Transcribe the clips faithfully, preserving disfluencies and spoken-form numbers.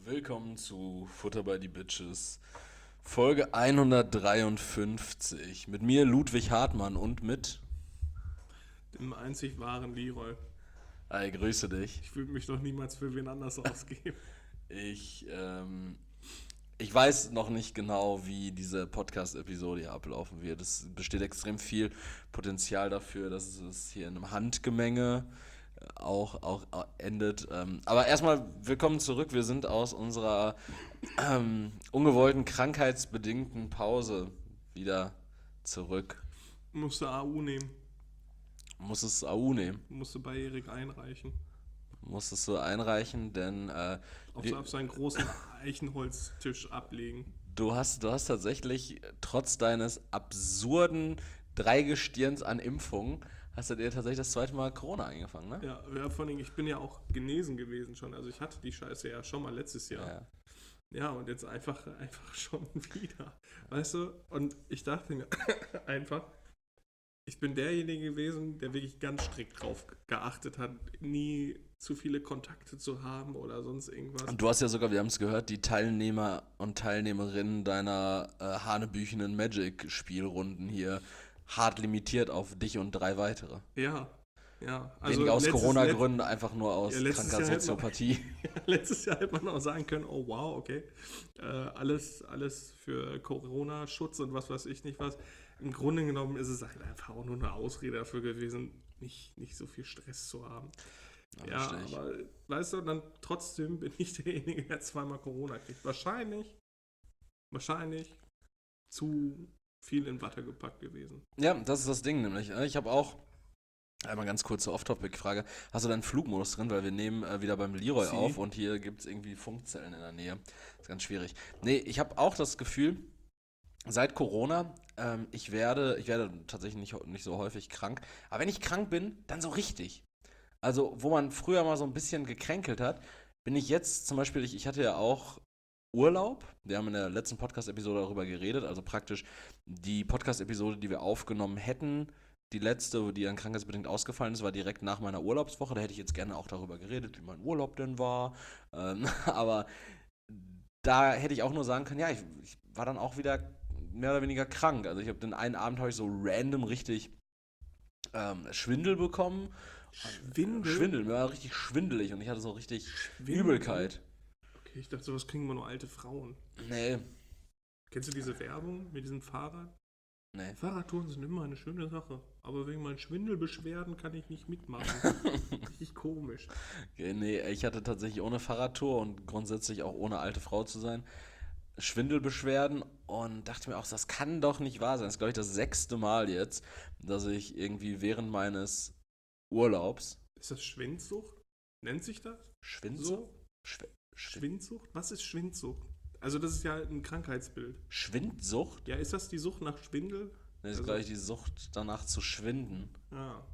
Willkommen zu Futter bei die Bitches, Folge hundertdreiundfünfzig. Mit mir Ludwig Hartmann und mit. Dem einzig wahren Leroy. Hi, grüße dich. Ich würde mich doch niemals für wen anders ausgeben. Ich, ähm, ich weiß noch nicht genau, wie diese Podcast-Episode hier ablaufen wird. Es besteht extrem viel Potenzial dafür, dass es hier in einem Handgemenge äh, auch, auch äh, endet. Ähm, aber erstmal willkommen zurück. Wir sind aus unserer ähm, ungewollten krankheitsbedingten Pause wieder zurück. Musste A U nehmen. Muss es A U nehmen. Musste bei Erik einreichen. Muss es so einreichen, denn äh, Auf, wir, auf seinen großen Eichenholztisch ablegen. du hast, du hast tatsächlich trotz deines absurden Dreigestirns an Impfungen, hast du dir tatsächlich das zweite Mal Corona eingefangen, ne? Ja, ja, vor allem, ich bin ja auch genesen gewesen schon. Also ich hatte die Scheiße ja schon mal letztes Jahr. Ja. Ja, und jetzt einfach, einfach schon wieder. Weißt du? Und ich dachte mir einfach, ich bin derjenige gewesen, der wirklich ganz strikt drauf geachtet hat, nie zu viele Kontakte zu haben oder sonst irgendwas. Und du hast ja sogar, wir haben es gehört, die Teilnehmer und Teilnehmerinnen deiner äh, hanebüchenen Magic-Spielrunden hier hart limitiert auf dich und drei weitere. Ja, ja. Also Weniger aus letztes- Corona-Gründen, einfach nur aus Ja, letztes kranker Jahr hätte man- Soziopathie. Letztes Jahr hätte man auch sagen können, oh wow, okay, äh, alles, alles für Corona-Schutz und was weiß ich nicht was. Im Grunde genommen ist es halt einfach auch nur eine Ausrede dafür gewesen, nicht, nicht so viel Stress zu haben. Ja, Ja, verstehe ich. aber weißt du, dann trotzdem bin ich derjenige, der zweimal Corona kriegt. Wahrscheinlich, wahrscheinlich zu viel in Watte gepackt gewesen. Ja, das ist das Ding nämlich. Ich habe auch einmal ganz kurze Off-Topic-Frage. Hast du deinen Flugmodus drin? Weil wir nehmen äh, wieder beim Leroy Sie. auf und hier gibt es irgendwie Funkzellen in der Nähe. Das ist ganz schwierig. Nee, ich habe auch das Gefühl, seit Corona, ähm, ich werde, ich werde tatsächlich nicht, nicht so häufig krank. Aber wenn ich krank bin, dann so richtig. Also, wo man früher mal so ein bisschen gekränkelt hat, bin ich jetzt zum Beispiel, ich, ich hatte ja auch Urlaub. Wir haben in der letzten Podcast-Episode darüber geredet, also praktisch die Podcast-Episode, die wir aufgenommen hätten, die letzte, die dann krankheitsbedingt ausgefallen ist, war direkt nach meiner Urlaubswoche. Da hätte ich jetzt gerne auch darüber geredet, wie mein Urlaub denn war. Ähm, aber da hätte ich auch nur sagen können, ja, ich, ich war dann auch wieder mehr oder weniger krank. Also ich habe den einen Abend habe ich so random richtig ähm, Schwindel bekommen. Schwindel? Schwindel, mir war richtig schwindelig und ich hatte so richtig Schwindel? Übelkeit. Okay, ich dachte, sowas kriegen wir nur alte Frauen. Nee, Kennst du diese Werbung mit diesem Fahrrad? nee. Fahrradtouren sind immer eine schöne Sache. Aber wegen meinen Schwindelbeschwerden kann ich nicht mitmachen. Richtig komisch. Okay, nee, ich hatte tatsächlich ohne Fahrradtour und grundsätzlich auch ohne alte Frau zu sein, Schwindelbeschwerden und dachte mir auch, das kann doch nicht wahr sein. Das ist, glaube ich, das sechste Mal jetzt, dass ich irgendwie während meines Urlaubs Ist das Schwindsucht? Nennt sich das? Schwindsucht? So? Schw Schw Schwindsucht? Was ist Schwindsucht? Also das ist ja ein Krankheitsbild. Schwindsucht? Ja, ist das die Sucht nach Schwindel? Das ist, Also- glaube ich, die Sucht danach zu schwinden. Ja.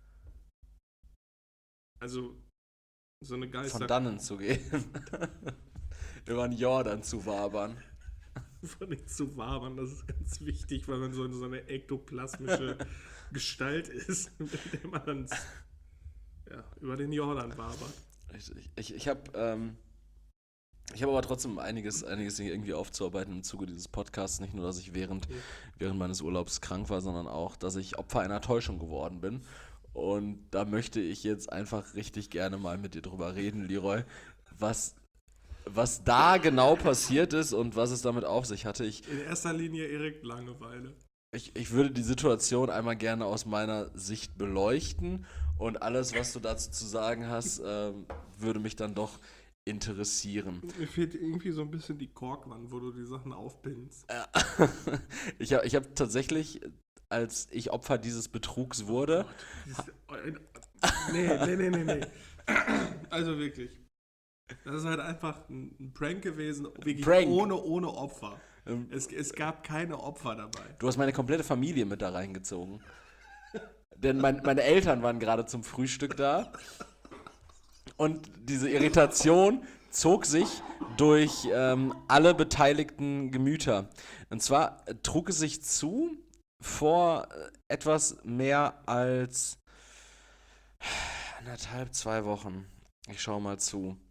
Also so eine Geister... Von dannen zu gehen. Über den Jordan zu wabern. Von nicht zu wabern, das ist ganz wichtig, weil man so, so eine ektoplasmische Gestalt ist, mit der man dann ja, über den Jordan wabert. Richtig. Ich, ich habe ähm, ich habe aber trotzdem einiges, einiges irgendwie aufzuarbeiten im Zuge dieses Podcasts. Nicht nur, dass ich während, Okay. während meines Urlaubs krank war, sondern auch, dass ich Opfer einer Täuschung geworden bin. Und da möchte ich jetzt einfach richtig gerne mal mit dir drüber reden, Leroy, was, was da genau passiert ist und was es damit auf sich hatte. Ich, In erster Linie Erik Langeweile. ich, ich würde die Situation einmal gerne aus meiner Sicht beleuchten und alles, was du dazu zu sagen hast, ähm, würde mich dann doch interessieren. Mir fehlt irgendwie so ein bisschen die Korkwand, wo du die Sachen aufpinnst. Ja. Ich habe ich hab tatsächlich, als ich Opfer dieses Betrugs wurde, Dieses- Nee, nee, nee, nee, nee. Also wirklich. Das ist halt einfach ein ein Prank gewesen, wirklich Prank. ohne, ohne Opfer. ähm, Es, es gab keine Opfer dabei. du hast meine komplette Familie mit da reingezogen. Denn mein, meine Eltern waren gerade zum Frühstück da. Und diese Irritation zog sich durch ähm, alle beteiligten Gemüter. Und zwar äh, trug es sich zu vor äh, etwas mehr als anderthalb, zwei Wochen. Ich schaue mal zu.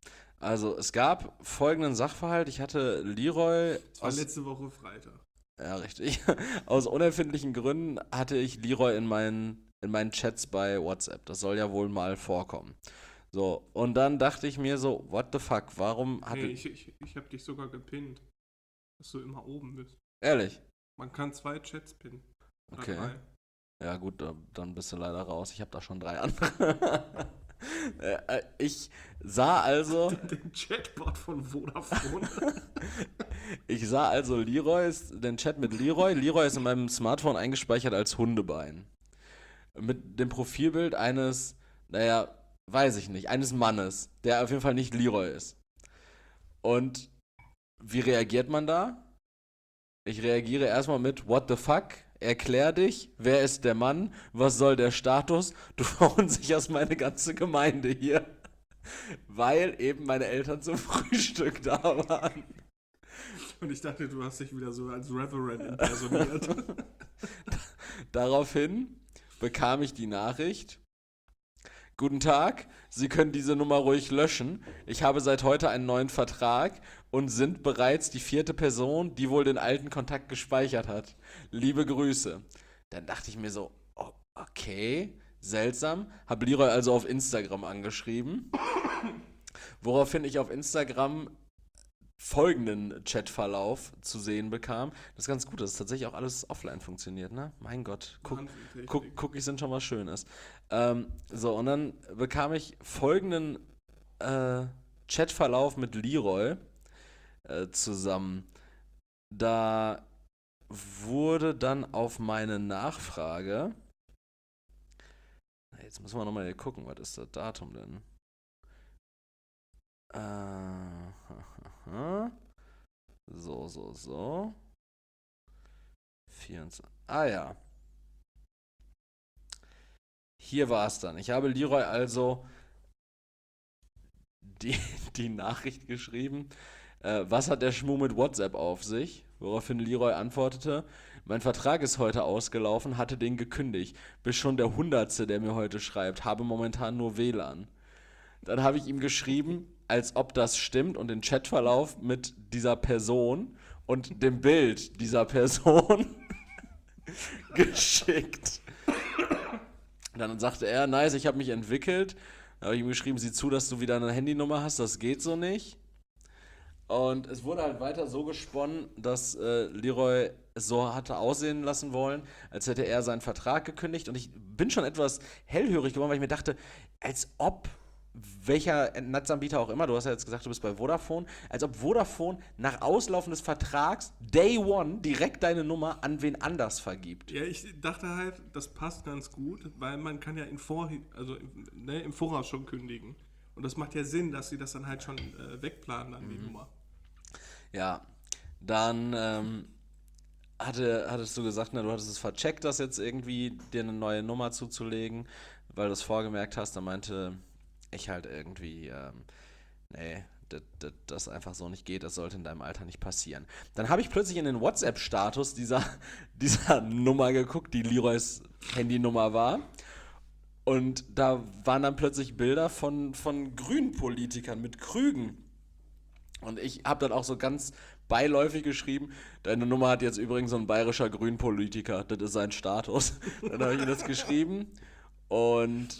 Also, es gab folgenden Sachverhalt. Ich hatte Leroy Das war aus, letzte Woche Freitag. ja, richtig. Aus unerfindlichen Gründen hatte ich Leroy in meinen, in meinen Chats bei WhatsApp. Das soll ja wohl mal vorkommen. So, und dann dachte ich mir so, what the fuck, warum hatte... Nee, ich, ich, ich habe dich sogar gepinnt, dass du immer oben bist. Ehrlich? Man kann zwei Chats pinnen. Oder Okay. drei. Ja gut, da- dann bist du leider raus. Ich habe da schon drei andere. Äh, äh, ich sah also, Den Chatbot von Vodafone. ich sah also Leroys, den Chat mit Leroy. Leroy ist in meinem Smartphone eingespeichert als Hundebein. Mit dem Profilbild eines, naja, weiß ich nicht, eines Mannes, der auf jeden Fall nicht Leroy ist. Und wie reagiert man da? Ich reagiere erstmal mit What the fuck? Erklär dich, wer ist der Mann? Was soll der Status? Du verunsicherst meine ganze Gemeinde hier. Weil eben meine Eltern zum Frühstück da waren. Und ich dachte, du hast dich wieder so als Reverend impersoniert. Daraufhin bekam ich die Nachricht: Guten Tag, Sie können diese Nummer ruhig löschen. Ich habe seit heute einen neuen Vertrag und sind bereits die vierte Person, die wohl den alten Kontakt gespeichert hat. Liebe Grüße. Dann dachte ich mir so, oh, okay, seltsam. Habe Leroy also auf Instagram angeschrieben, woraufhin ich auf Instagram folgenden Chatverlauf zu sehen bekam. Das ist ganz gut, dass tatsächlich auch alles offline funktioniert, ne? Mein Gott, guck, Wahnsinn, Guck, Cookies sind schon was Schönes. Ähm, so, und dann bekam ich folgenden äh, Chatverlauf mit Leroy äh, zusammen. Da wurde dann auf meine Nachfrage. Jetzt müssen wir nochmal hier gucken, was ist das Datum denn? Äh, so, so, so. vierundzwanzig. Ah ja. Hier war es dann. Ich habe Leroy also die, die Nachricht geschrieben, äh, was hat der Schmuh mit WhatsApp auf sich? Woraufhin Leroy antwortete, mein Vertrag ist heute ausgelaufen, hatte den gekündigt. Bist schon der Hundertste, der mir heute schreibt, habe momentan nur W L A N. Dann habe ich ihm geschrieben, als ob das stimmt und den Chatverlauf mit dieser Person und dem Bild dieser Person geschickt. Dann sagte er, nice, ich habe mich entwickelt. Dann habe ich ihm geschrieben, sieh zu, dass du wieder eine Handynummer hast, das geht so nicht. Und es wurde halt weiter so gesponnen, dass äh, Leroy es so hatte aussehen lassen wollen, als hätte er seinen Vertrag gekündigt. Und ich bin schon etwas hellhörig geworden, weil ich mir dachte, als ob welcher Netzanbieter auch immer, du hast ja jetzt gesagt, du bist bei Vodafone, als ob Vodafone nach Auslaufen des Vertrags Day One direkt deine Nummer an wen anders vergibt. Ja, ich dachte halt, das passt ganz gut, weil man kann ja im, Vorhin, also im, ne, im Voraus schon kündigen. Und das macht ja Sinn, dass sie das dann halt schon äh, wegplanen, dann die Nummer. Ja, dann ähm, hatte, hattest du gesagt, na, du hattest es vercheckt, das jetzt irgendwie dir eine neue Nummer zuzulegen, weil du es vorgemerkt hast. Dann meinte ich halt irgendwie, ähm, nee, das, das, das einfach so nicht geht, das sollte in deinem Alter nicht passieren. Dann habe ich plötzlich in den WhatsApp-Status dieser, dieser Nummer geguckt, die Leroys Handynummer war. Und da waren dann plötzlich Bilder von, von Grünen-Politikern mit Krügen. Und ich habe dann auch so ganz beiläufig geschrieben, deine Nummer hat jetzt übrigens so ein bayerischer Grünpolitiker, das ist sein Status. Dann habe ich ihm das geschrieben und,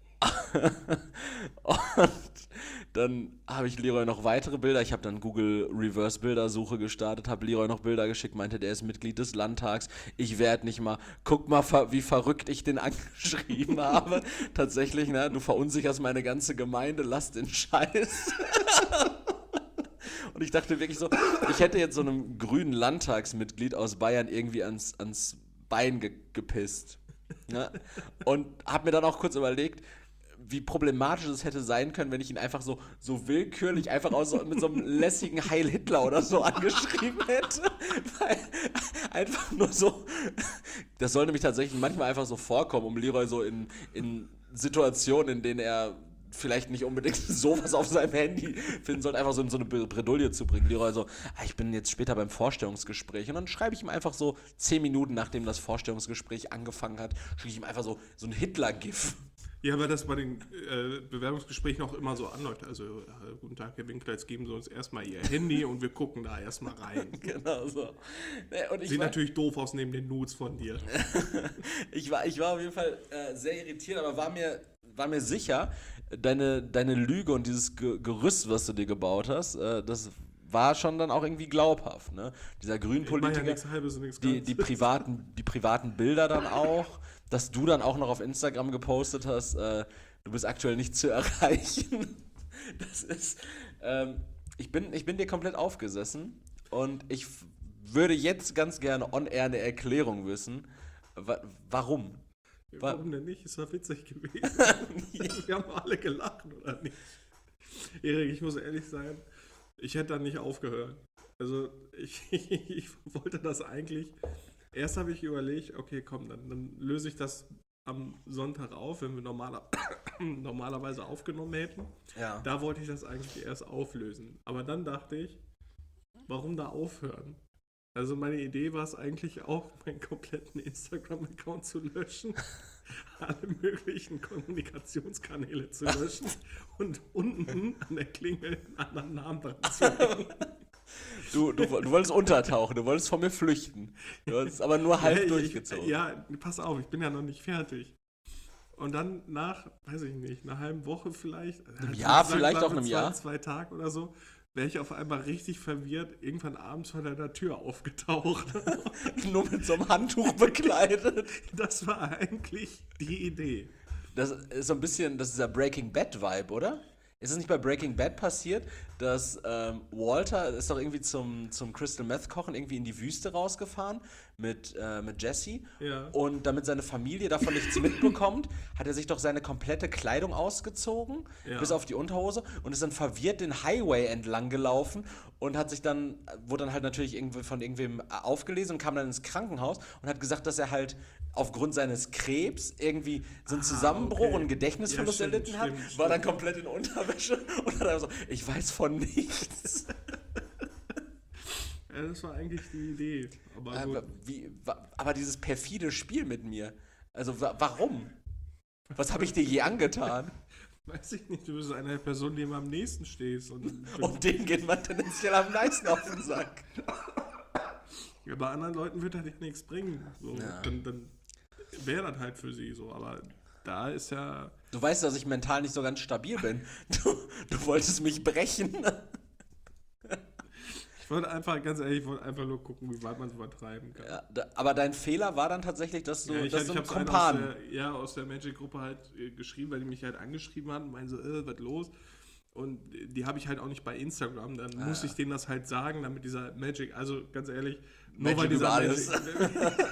und dann habe ich Leroy noch weitere Bilder, ich habe dann Google Reverse Bildersuche gestartet, habe Leroy noch Bilder geschickt, meinte, der ist Mitglied des Landtags, ich werde nicht mal, guck mal, wie verrückt ich den angeschrieben habe. Tatsächlich, ne, du verunsicherst meine ganze Gemeinde, lass den Scheiß. Und ich dachte wirklich so, ich hätte jetzt so einem grünen Landtagsmitglied aus Bayern irgendwie ans, ans Bein ge gepisst. Ne? Und habe mir dann auch kurz überlegt, wie problematisch es hätte sein können, wenn ich ihn einfach so, so willkürlich einfach aus, so, mit so einem lässigen Heil Hitler oder so angeschrieben hätte. Weil einfach nur so, das soll nämlich tatsächlich manchmal einfach so vorkommen, um Leroy so in, in Situationen, in denen er vielleicht nicht unbedingt sowas auf seinem Handy finden sollte, einfach so in so eine Bredouille zu bringen. Leroy so, ah, ich bin jetzt später beim Vorstellungsgespräch und dann schreibe ich ihm einfach so zehn Minuten, nachdem das Vorstellungsgespräch angefangen hat, schicke ich ihm einfach so, so ein Hitler-GIF. Ja, weil das bei den äh, Bewerbungsgesprächen auch immer so anläuft. Also, äh, guten Tag, Herr Winkler, jetzt geben Sie uns erstmal Ihr Handy und wir gucken da erstmal rein. Genau so. Nee, und ich Sieht war, natürlich doof aus neben den Nudes von dir. ich war, ich war auf jeden Fall äh, sehr irritiert, aber war mir, war mir sicher, deine, deine Lüge und dieses Ge Gerüst, was du dir gebaut hast, äh, das war schon dann auch irgendwie glaubhaft. Ne? Dieser Ich mache ja Grünpolitiker, nichts Halbes und nichts die, Ganzes. die, privaten, die privaten Bilder dann auch, dass du dann auch noch auf Instagram gepostet hast, äh, du bist aktuell nicht zu erreichen. Das ist, ähm, ich bin, ich bin dir komplett aufgesessen und ich f- würde jetzt ganz gerne on-air eine Erklärung wissen, wa warum. Wa- Warum denn nicht? Ist doch witzig gewesen. Wir haben alle gelacht, oder nicht? Erik, ich muss ehrlich sein, ich hätte da nicht aufgehört. Also ich, ich wollte das eigentlich. Erst habe ich überlegt, okay, komm, dann, dann löse ich das am Sonntag auf, wenn wir normaler, normalerweise aufgenommen hätten. Ja. Da wollte ich das eigentlich erst auflösen. Aber dann dachte ich, warum da aufhören? Also meine Idee war es eigentlich auch, meinen kompletten Instagram-Account zu löschen, alle möglichen Kommunikationskanäle zu löschen und unten an der Klingel einen anderen Namen dran zu hängen. Du, du, du wolltest untertauchen, du wolltest von mir flüchten. Du hast aber nur halb Ja, ich- durchgezogen. Ja, pass auf, ich bin ja noch nicht fertig. Und dann nach, weiß ich nicht, einer halben Woche vielleicht, halt Jahr, sagen vielleicht wir auch einem zwei, Jahr. zwei Tagen oder so, wäre ich auf einmal richtig verwirrt, irgendwann abends vor deiner Tür aufgetaucht. Nur mit so einem Handtuch bekleidet. Das war eigentlich die Idee. Das ist so ein bisschen, das ist dieser Breaking Bad Vibe, oder? Ist es nicht bei Breaking Bad passiert, dass ähm, Walter ist doch irgendwie zum, zum Crystal Meth Kochen irgendwie in die Wüste rausgefahren mit, äh, mit Jesse Ja. und damit seine Familie davon nichts mitbekommt, hat er sich doch seine komplette Kleidung ausgezogen, Ja. bis auf die Unterhose und ist dann verwirrt den Highway entlang gelaufen und hat sich dann, wurde dann halt natürlich irgendwie von irgendwem aufgelesen und kam dann ins Krankenhaus und hat gesagt, dass er halt aufgrund seines Krebs irgendwie so einen Ah, Zusammenbruch okay. und einen Gedächtnisverlust Ja, stimmt, erlitten hat, stimmt, war dann stimmt. komplett in Unterwäsche und hat einfach so, ich weiß von nichts. Ja, das war eigentlich die Idee. Aber aber, gut. wie, wa- aber dieses perfide Spiel mit mir, also wa warum? Was habe ich dir je angetan? Weiß ich nicht, du bist eine Person, die immer am nächsten stehst. Und, Und denen geht man tendenziell am meisten auf den Sack. ja, bei anderen Leuten wird das ja nichts bringen. So, Ja. Dann, dann wäre das halt für sie so. Aber da ist ja. Du weißt, dass ich mental nicht so ganz stabil bin. Du, du wolltest mich brechen. Ich wollte einfach, ganz ehrlich, ich wollte einfach nur gucken, wie weit man es übertreiben kann. Ja, da, aber dein Fehler war dann tatsächlich, dass du, Ja, ich dass ich du habe einen es einen aus Kumpan. der, ja, aus der Magic-Gruppe halt äh, geschrieben, weil die mich halt angeschrieben hatten und meinen so, äh, was los? Und die habe ich halt auch nicht bei Instagram. Dann Ah. muss ich denen das halt sagen, damit dieser Magic, also ganz ehrlich, nur Magic weil dieser über alles. Magic,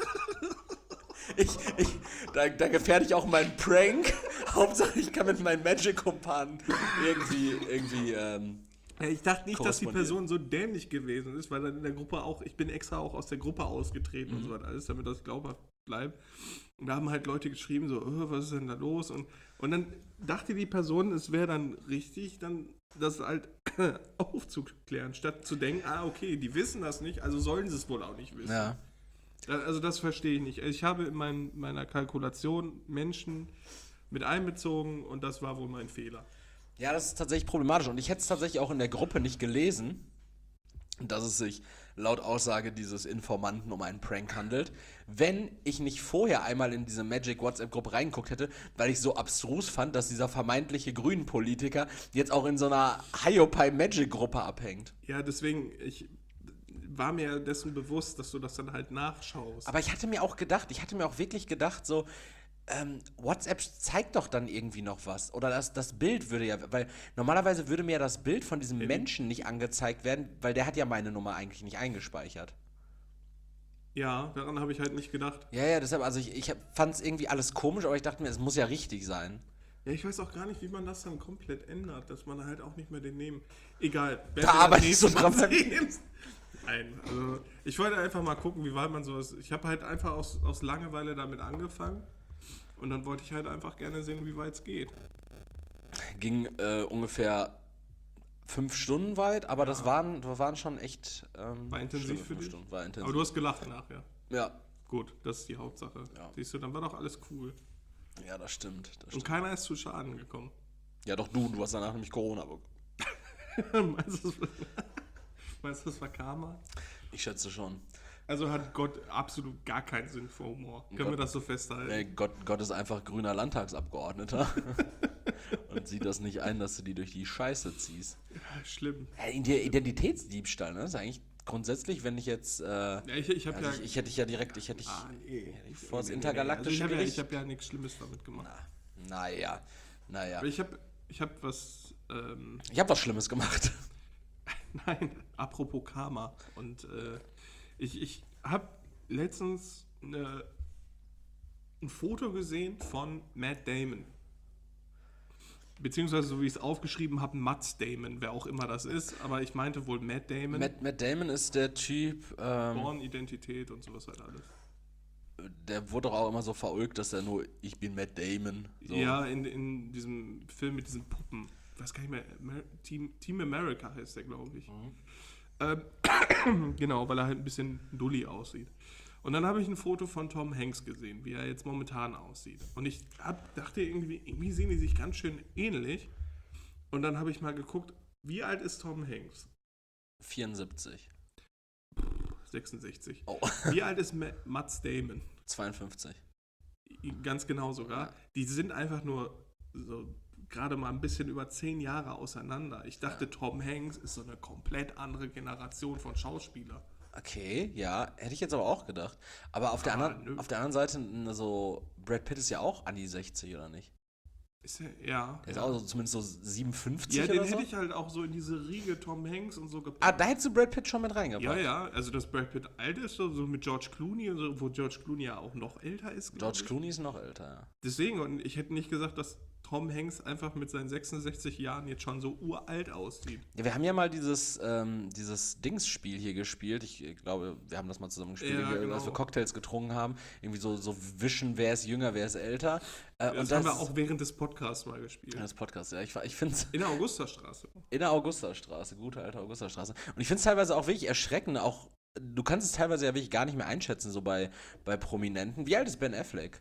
Ich, ich, da, da gefährde ich auch meinen Prank. Hauptsache, ich kann mit meinen Magic-Kumpanen irgendwie, irgendwie, ähm, Ja, ich dachte nicht, dass die korrespondieren. Person so dämlich gewesen ist, weil dann in der Gruppe auch, ich bin extra auch aus der Gruppe ausgetreten Mhm. und so was alles, damit das glaubhaft bleibt. Und da haben halt Leute geschrieben, so, oh, was ist denn da los? Und, und dann dachte die Person, es wäre dann richtig, dann das halt aufzuklären, statt zu denken, ah, okay, die wissen das nicht, also sollen sie es wohl auch nicht wissen. ja. Da- Also das verstehe ich nicht. Ich habe in mein, meiner Kalkulation Menschen mit einbezogen und das war wohl mein Fehler. Ja, das ist tatsächlich problematisch. Und ich hätte es tatsächlich auch in der Gruppe nicht gelesen, dass es sich laut Aussage dieses Informanten um einen Prank handelt, wenn ich nicht vorher einmal in diese Magic WhatsApp-Gruppe reingeguckt hätte, weil ich so abstrus fand, dass dieser vermeintliche Grünen-Politiker jetzt auch in so einer Hiopai Magic-Gruppe abhängt. Ja, deswegen, ich war mir dessen bewusst, dass du das dann halt nachschaust. Aber ich hatte mir auch gedacht, ich hatte mir auch wirklich gedacht, so, ähm, WhatsApp zeigt doch dann irgendwie noch was. Oder das, das Bild würde ja, weil normalerweise würde mir ja das Bild von diesem Ja. Menschen nicht angezeigt werden, weil der hat ja meine Nummer eigentlich nicht eingespeichert. Ja, daran habe ich halt nicht gedacht. Ja, ja, deshalb, also ich, ich fand es irgendwie alles komisch, aber ich dachte mir, es muss ja richtig sein. Ja, ich weiß auch gar nicht, wie man das dann komplett ändert, dass man halt auch nicht mehr den nehmen. Egal. Da arbeite ich so dran. Nein, also ich wollte einfach mal gucken, wie weit man sowas. Ich habe halt einfach aus, aus Langeweile damit angefangen und dann wollte ich halt einfach gerne sehen, wie weit es geht. Ging äh, ungefähr fünf Stunden weit, aber das waren, das waren schon echt. Ähm, War intensiv schlimme für fünf dich? Stunden. War intensiv. Aber du hast gelacht nachher. Ja. Gut, das ist die Hauptsache. Ja. Siehst du, dann war doch alles cool. Ja, das stimmt. Das Und stimmt. keiner ist zu Schaden gekommen. Ja, doch du, du hast danach nämlich Corona bekommen. meinst, du, das, meinst du, das war Karma? Ich schätze schon. Also hat Gott absolut gar keinen Sinn für Humor. Können Gott, wir das so festhalten? Ey, Gott, Gott ist einfach grüner Landtagsabgeordneter und sieht das nicht ein, dass du die durch die Scheiße ziehst. Ja, schlimm. Hey, der Identitätsdiebstahl, ne? Das ist eigentlich grundsätzlich, wenn ich jetzt. Äh, Ja, ich, ich habe also ja. ich, ich hätte dich ja direkt, ich hätte dich Ah, nee. vor das Nee, nee, intergalaktische nee. Also ich habe ja, Gericht. ich hab ja nichts Schlimmes damit gemacht. Na, naja, naja. Aber ich habe ich hab was. Ähm, Ich habe was Schlimmes gemacht. nein, apropos Karma. Und äh, ich, ich habe letztens eine, ein Foto gesehen von Matt Damon. Beziehungsweise, so wie ich es aufgeschrieben habe, Matt Damon, wer auch immer das ist. Aber ich meinte wohl Matt Damon. Matt, Matt Damon ist der Typ, ähm, Born-Identität und sowas halt alles. der wurde doch auch immer so verulgt, dass er nur, ich bin Matt Damon. So. Ja, in, in diesem Film mit diesen Puppen. Ich weiß gar nicht mehr, Amer- Team, Team America heißt der, glaube ich. Mhm. Ähm, genau, weil er halt ein bisschen dulli aussieht. Und dann habe ich ein Foto von Tom Hanks gesehen, wie er jetzt momentan aussieht. Und ich hab, dachte irgendwie, irgendwie sehen die sich ganz schön ähnlich. Und dann habe ich mal geguckt, wie alt ist Tom Hanks? vierundsiebzig. sechsundsechzig. Oh. Wie alt ist Ma- Matt Damon? zweiundfünfzig. Ganz genau sogar. Ja. Die sind einfach nur so gerade mal ein bisschen über zehn Jahre auseinander. Ich dachte, ja. Tom Hanks ist so eine komplett andere Generation von Schauspielern. Okay, ja, hätte ich jetzt aber auch gedacht. Aber auf, ah, der, anderen, auf der anderen Seite, so Brad Pitt ist ja auch an die sechzig, oder nicht? Ist er, ja. Der ist ja. auch so, zumindest so siebenundfünfzig ja, oder den so? hätte ich halt auch so in diese Riege Tom Hanks und so gepackt. Ah, da hättest du Brad Pitt schon mit reingepackt. Ja, ja, also dass Brad Pitt alt ist, so, so mit George Clooney und so, wo George Clooney ja auch noch älter ist. George Clooney ist noch älter, ja. Deswegen, und ich hätte nicht gesagt, dass Tom Hanks einfach mit seinen sechsundsechzig Jahren jetzt schon so uralt aussieht. Ja, wir haben ja mal dieses, ähm, dieses Dings-Spiel hier gespielt. Ich glaube, wir haben das mal zusammen gespielt, ja, genau. als wir Cocktails getrunken haben. Irgendwie so, so wischen, wer ist jünger, wer ist älter. Äh, das, und das haben wir auch während des Podcasts mal gespielt. Ja, das Podcast, ja. Ich, ich find's in der Augustastraße. In der Augustastraße, gute alte Augustastraße. Und ich finde es teilweise auch wirklich erschreckend, auch, du kannst es teilweise ja wirklich gar nicht mehr einschätzen, so bei, bei Prominenten. Wie alt ist Ben Affleck?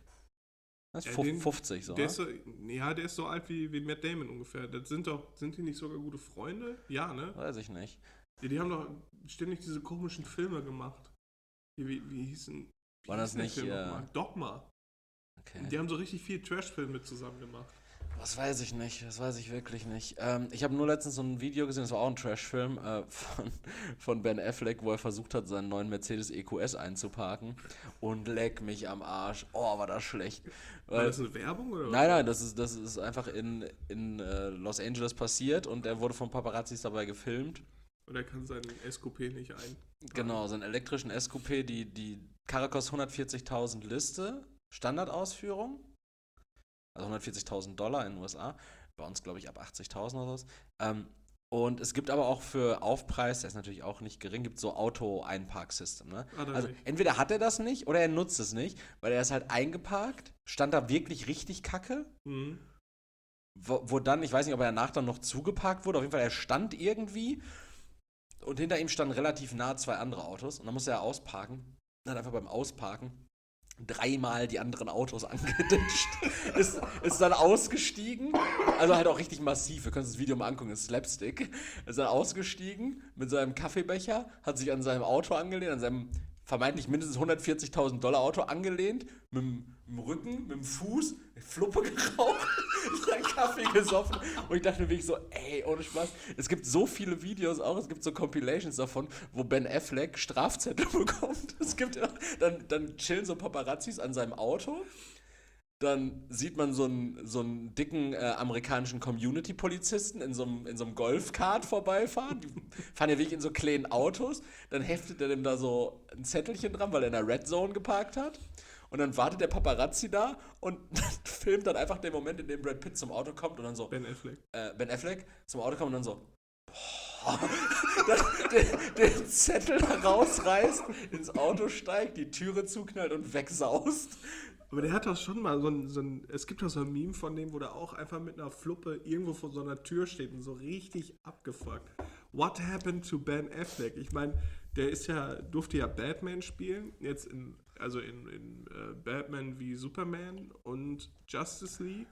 Das ist ja, den, fünfzig, so, der ist so. Ja, der ist so alt wie, wie Matt Damon ungefähr. Das sind doch, sind die nicht sogar gute Freunde? Ja, ne? Weiß ich nicht. Ja, die haben doch ständig diese komischen Filme gemacht. Wie, wie, wie hießen wie War das nicht? Äh... Dogma. Okay. Die haben so richtig viel Trash-Filme zusammen gemacht. Das weiß ich nicht, das weiß ich wirklich nicht. Ähm, ich habe nur letztens so ein Video gesehen, das war auch ein Trash-Film äh, von, von Ben Affleck, wo er versucht hat, seinen neuen Mercedes E Q S einzuparken. Und leck mich am Arsch. Oh, war das schlecht. War Weil, das eine Werbung? Oder nein, nein, das ist, das ist einfach in, in äh, Los Angeles passiert und er wurde von Paparazzis dabei gefilmt. Und er kann seinen S Q P nicht ein. Genau, seinen elektrischen S Q P, die, die Karre kostet hundertvierzigtausend Liste, Standardausführung. Also hundertvierzigtausend Dollar in den U S A. Bei uns, glaube ich, ab achtzigtausend oder so. Ähm, und es gibt aber auch für Aufpreis, der ist natürlich auch nicht gering, gibt so Auto-Einparksystem. Ne? Ah, also nicht. entweder hat er das nicht oder er nutzt es nicht, weil er ist halt eingeparkt, stand da wirklich richtig kacke. Mhm. Wo, wo dann, ich weiß nicht, ob er danach dann noch zugeparkt wurde, auf jeden Fall, er stand irgendwie und hinter ihm standen relativ nah zwei andere Autos und dann musste er ausparken. Dann einfach beim Ausparken dreimal die anderen Autos angeditscht, ist, ist dann ausgestiegen, also halt auch richtig massiv, wir können uns das Video mal angucken, das ist Slapstick, ist dann ausgestiegen mit seinem Kaffeebecher, hat sich an seinem Auto angelehnt, an seinem vermeintlich mindestens hundertvierzigtausend Dollar Auto angelehnt, mit dem, mit dem Rücken, mit dem Fuß, Fluppe geraucht, seinen Kaffee gesoffen und ich dachte mir wirklich so, ey, ohne Spaß, es gibt so viele Videos auch, es gibt so Compilations davon, wo Ben Affleck Strafzettel bekommt, es gibt ja, dann, dann chillen so Paparazzis an seinem Auto, dann sieht man so einen, so einen dicken äh, amerikanischen Community-Polizisten in so einem, in so einem Golfkart vorbeifahren. Die fahren ja wirklich in so kleinen Autos. Dann heftet er dem da so ein Zettelchen dran, weil er in der Red Zone geparkt hat. Und dann wartet der Paparazzi da und filmt dann einfach den Moment, in dem Brad Pitt zum Auto kommt und dann so... Ben Affleck. Äh, Ben Affleck zum Auto kommt und dann so... Boah, den, den Zettel da rausreißt, ins Auto steigt, die Türe zuknallt und wegsaust. Aber der hat doch schon mal so ein, so ein, es gibt doch so ein Meme von dem, wo der auch einfach mit einer Fluppe irgendwo vor so einer Tür steht und so richtig abgefuckt. What happened to Ben Affleck? Ich meine, der ist ja, durfte ja Batman spielen, jetzt in also in, in äh, Batman wie Superman und Justice League.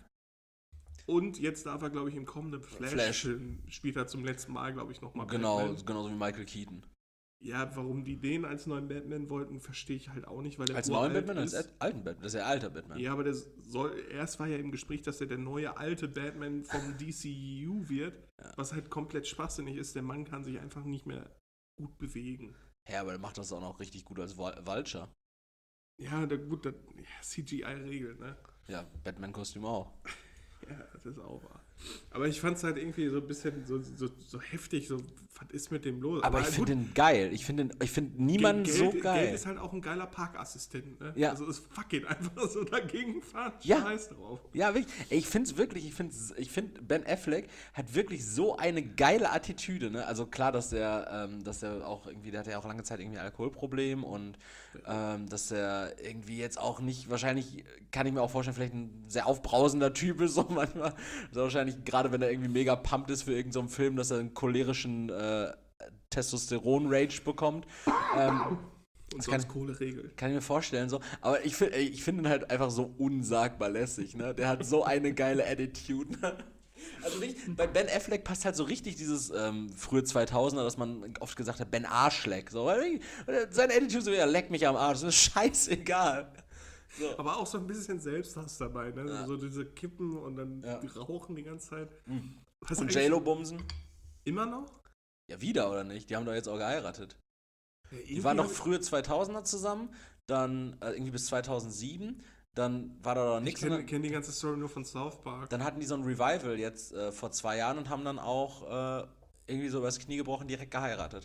Und jetzt darf er, glaube ich, im kommenden Flash-Film Flash. spielt er zum letzten Mal, glaube ich, nochmal Genau, Batman. genauso wie Michael Keaton. Ja, warum die den als neuen Batman wollten, verstehe ich halt auch nicht, weil der Als uralt neuen Batman, ist. als alten Batman. Das ist ja alter Batman. Ja, aber der soll, erst war ja im Gespräch, dass er der neue alte Batman vom D C U wird, Ja. was halt komplett schwachsinnig ist. Der Mann kann sich einfach nicht mehr gut bewegen. Ja, aber der macht das auch noch richtig gut als Vul- Vulture. Ja, da, gut, das, ja, C G I-Regel, ne? Ja, Batman-Kostüm auch. Ja, das ist auch wahr. Aber ich fand es halt irgendwie so ein bisschen so, so, so heftig, so, was ist mit dem los? Aber ich gut, finde den geil. Ich finde ich find niemanden Geld, so Geld geil. ist halt auch ein geiler Parkassistent, ne? Ja. Also ist fuck it, einfach so dagegen fahren, Ja. scheiß drauf. Ja, wirklich. Ey, Ich finde es wirklich, ich finde ich find, Ben Affleck hat wirklich so eine geile Attitüde, ne? Also klar, dass der, ähm, dass der auch irgendwie, der hatte ja auch lange Zeit irgendwie ein Alkoholproblem und ähm, dass er irgendwie jetzt auch nicht, wahrscheinlich kann ich mir auch vorstellen, vielleicht ein sehr aufbrausender Typ ist, so manchmal. Also wahrscheinlich, gerade wenn er irgendwie mega pumped ist für irgendeinen so einen Film, dass er einen cholerischen äh, Testosteron-Rage bekommt. Ähm, Und Das sonst kann- Kohle regelt. Kann ich mir vorstellen, so. Aber ich, find- ey, ich finde ihn halt einfach so unsagbar lässig, ne? Der hat so eine geile Attitude, ne? Also nicht, bei Ben Affleck passt halt so richtig dieses ähm, frühe zweitausender, dass man oft gesagt hat, Ben Arschleck. So. Weil seine Attitude so, ja, leck mich am Arsch, das ist scheißegal. So. Aber auch so ein bisschen Selbsthass dabei, ne? Ja. So diese Kippen und dann Ja. die rauchen die ganze Zeit. Was Und eigentlich J-Lo bumsen? immer noch? Ja, wieder, oder nicht? Die haben doch jetzt auch geheiratet. Ja, Die waren doch frühe zweitausender zusammen, dann äh, irgendwie bis zweitausendsieben, dann war da doch Ich nichts. kenne kenn die ganze Story nur von South Park. Dann hatten die so ein Revival jetzt äh, vor zwei Jahren und haben dann auch äh, irgendwie so übers Knie gebrochen, direkt geheiratet.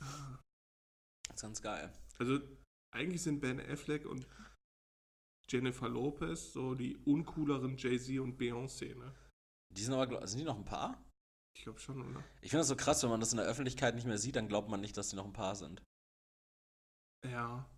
Das ist ganz geil. Also eigentlich sind Ben Affleck und Jennifer Lopez so die uncooleren Jay-Z und Beyoncé, ne? Die sind aber, glaub- sind die noch ein Paar? Ich glaube schon, oder? Ich finde das so krass, wenn man das in der Öffentlichkeit nicht mehr sieht, dann glaubt man nicht, dass die noch ein Paar sind. Ja.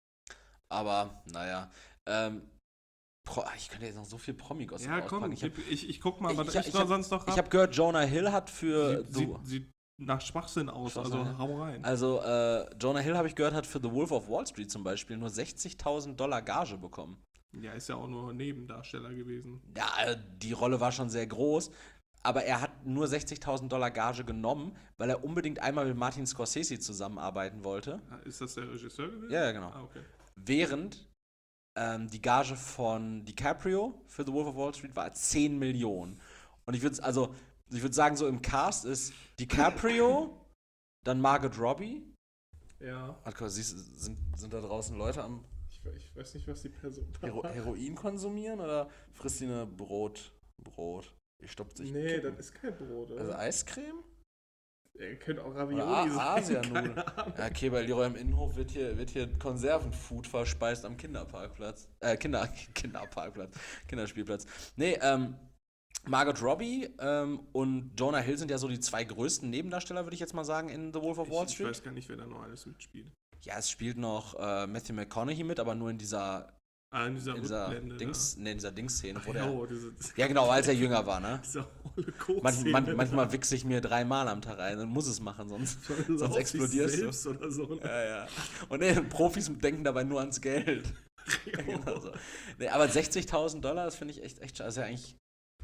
Aber, naja. Ähm, Pro, ich könnte jetzt noch so viel Promi-Gossip Ja, komm, auspacken. Ich habe ich, ich, ich guck mal, was ich, ich, ich noch hab, sonst noch ich hab gehört, Jonah Hill hat für Sieht, The, sieht, sieht nach Schwachsinn aus, Schwachsinn, also ja. hau rein. Also, äh, Jonah Hill, habe ich gehört, hat für The Wolf of Wall Street zum Beispiel nur sechzigtausend Dollar Gage bekommen. Ja, ist ja auch nur Nebendarsteller gewesen. Ja, äh, die Rolle war schon sehr groß, aber er hat nur sechzigtausend Dollar Gage genommen, weil er unbedingt einmal mit Martin Scorsese zusammenarbeiten wollte. Ah, Ist das der Regisseur gewesen? Ja, ja, genau. Ah, okay. Während ähm, die Gage von DiCaprio für The Wolf of Wall Street war zehn Millionen. Und ich würde also, ich würde sagen, so im Cast ist DiCaprio, dann Margot Robbie. Ja. Warte, guck, siehst, du, sind, sind da draußen Leute am Ich, we- ich weiß nicht, was die Person da Hero macht. Heroin konsumieren oder frisst die eine Brot? Brot. Die stoppt sich. Nee, Kippen. das ist kein Brot, oder? Also Eiscreme? Er könnte auch Oder Ravioli A- sein. Asianudeln. keine Ahnung. Ja, okay, bei Leroy im Innenhof wird hier, wird hier Konservenfood verspeist am Kinderparkplatz. Äh, Kinder, Kinderparkplatz. Kinderspielplatz. Nee, ähm, Margot Robbie ähm, und Jonah Hill sind ja so die zwei größten Nebendarsteller, würde ich jetzt mal sagen, in The Wolf of Wall Ich, ich Street. weiß gar nicht, wer da noch alles mitspielt. Ja, es spielt noch äh, Matthew McConaughey mit, aber nur in dieser, Ah, in dieser in dieser Rückblende. Dings, nee, in dieser Dings-Szene. da. wo Ach, der, jo, diese, ja, genau, als er jünger war, ne? diese hohle Koks-Szene. Man, man, manchmal wichse ich mir dreimal am Tag rein und muss es machen, sonst, So sonst auf explodierst sich du. selbst oder so. Ne? Ja, ja. Und nee, Profis denken dabei nur ans Geld. Genau so. Nee, aber sechzigtausend Dollar, das finde ich echt, echt schade. Das ist ja eigentlich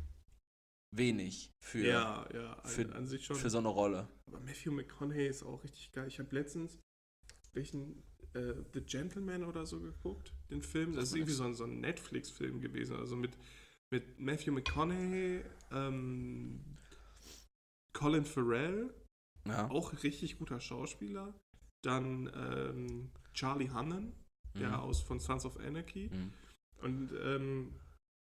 wenig für, Ja, ja, an, für- an sich schon. für so eine Rolle. Aber Matthew McConaughey ist auch richtig geil. Ich habe letztens welchen äh, The Gentleman oder so geguckt, den Film. Das ist irgendwie so ein, so ein Netflix-Film gewesen. Also mit, mit Matthew McConaughey, ähm, Colin Farrell, Ja. auch richtig guter Schauspieler. Dann ähm, Charlie Hunnam, der Mhm. aus von Sons of Anarchy. Mhm. Und ähm,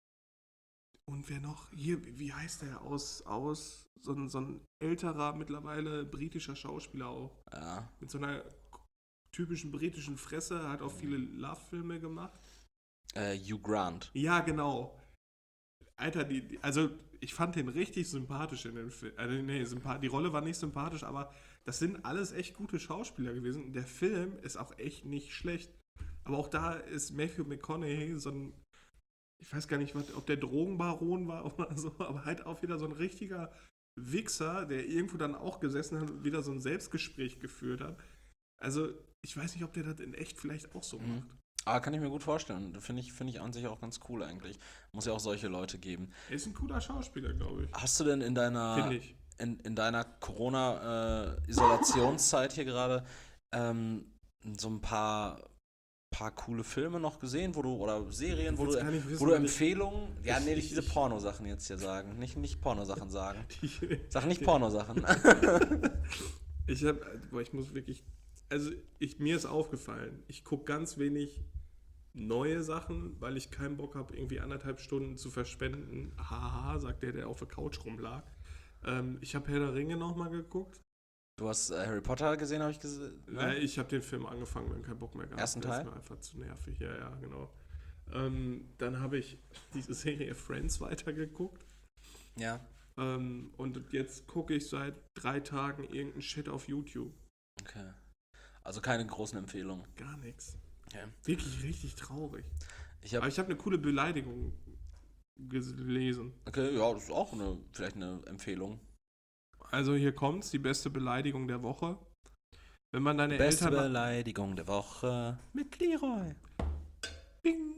und wer noch? Hier, wie wie heißt der? Aus, aus so, ein, so ein älterer, mittlerweile britischer Schauspieler auch. Ja. Mit so einer typischen britischen Fresse, hat auch viele Love-Filme gemacht. Äh, Hugh Grant. Ja, genau. Alter, die, die, also ich fand den richtig sympathisch in dem Film. Also, nee, sympath- die Rolle war nicht sympathisch, aber das sind alles echt gute Schauspieler gewesen. Der Film ist auch echt nicht schlecht. Aber auch da ist Matthew McConaughey so ein, ich weiß gar nicht, was, ob der Drogenbaron war oder so, aber halt auch wieder so ein richtiger Wichser, der irgendwo dann auch gesessen hat und wieder so ein Selbstgespräch geführt hat. Also, ich weiß nicht, ob der das in echt vielleicht auch so Mhm. macht. Aber kann ich mir gut vorstellen. Finde ich, finde ich an sich auch ganz cool eigentlich. Muss ja auch solche Leute geben. Er ist ein cooler Schauspieler, glaube ich. Hast du denn in deiner, Finde ich. in, in deiner Corona-Isolationszeit hier gerade ähm, so ein paar, paar coole Filme noch gesehen, wo du, oder Serien, wo will's du, gar nicht wissen, wo du weil ich- Empfehlungen, ja, ich- nee, ich- nicht diese ich- Pornosachen jetzt hier sagen. Nicht, nicht Pornosachen sagen. Die- Sag nicht Pornosachen. Ich habe, boah, ich muss wirklich, also ich, mir ist aufgefallen, ich gucke ganz wenig neue Sachen, weil ich keinen Bock habe, irgendwie anderthalb Stunden zu verschwenden. Haha, sagt der, der auf der Couch rumlag. Ähm, ich habe Herr der Ringe nochmal geguckt. Du hast äh, Harry Potter gesehen, habe ich gesehen. Äh, ich habe den Film angefangen, wenn keinen Bock mehr gehabt. Ersten Der Teil? ist mir einfach zu nervig, ja, ja, genau. Ähm, dann habe ich diese Serie Friends weitergeguckt. Ja. Ähm, und jetzt gucke ich seit drei Tagen irgendeinen Shit auf YouTube. Okay. Also keine großen Empfehlungen. Gar nichts. Okay. Wirklich richtig traurig. Ich hab, Aber ich habe eine coole Beleidigung gelesen. okay, ja, das ist auch eine, vielleicht eine Empfehlung. Also hier kommt's, die beste Beleidigung der Woche. Wenn man deine Beste Eltern... Beleidigung der Woche mit Leroy. Bing.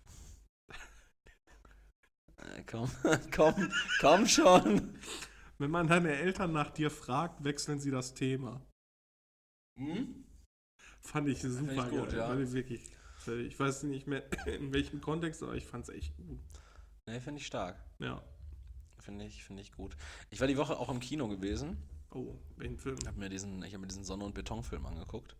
Äh, komm, komm, komm schon. Wenn man deine Eltern nach dir fragt, wechseln sie das Thema. Hm? Fand ich super Find ich gut, geil. ja. Fand ich wirklich. Ich weiß nicht mehr in welchem Kontext, aber ich fand's echt gut. Nee, finde ich stark. Ja. Finde ich, finde ich gut. Ich war die Woche auch im Kino gewesen. Oh, welchen Film? Ich habe mir diesen, ich hab mir diesen Sonne- und Betonfilm angeguckt.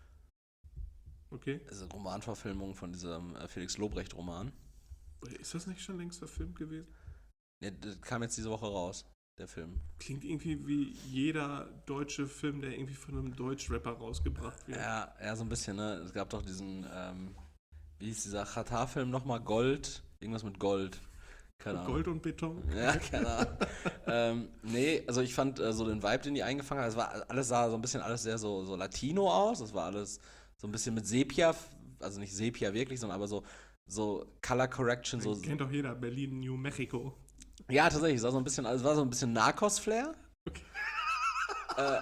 Okay. Das ist eine Romanverfilmung von diesem äh, Felix Lobrecht-Roman. Ist das nicht schon längst verfilmt gewesen? Nee, das kam jetzt diese Woche raus, der Film. Klingt irgendwie wie jeder deutsche Film, der irgendwie von einem Deutsch-Rapper rausgebracht wird. Ja, ja, so ein bisschen, ne? Es gab doch diesen, ähm, wie hieß dieser Chata-Film nochmal? Gold? Irgendwas mit Gold. Keine Ahnung. Gold und Beton. Ja, keine Ahnung. ähm, nee, also ich fand äh, so den Vibe, den die eingefangen haben, es war alles sah so ein bisschen alles sehr so, so Latino aus. Es war alles so ein bisschen mit Sepia, also nicht Sepia wirklich, sondern aber so, so Color Correction, so. Kennt doch jeder, Berlin, New Mexico. Ja, tatsächlich, es war so ein bisschen, also es war so ein bisschen Narcos-Flair. Okay. Äh,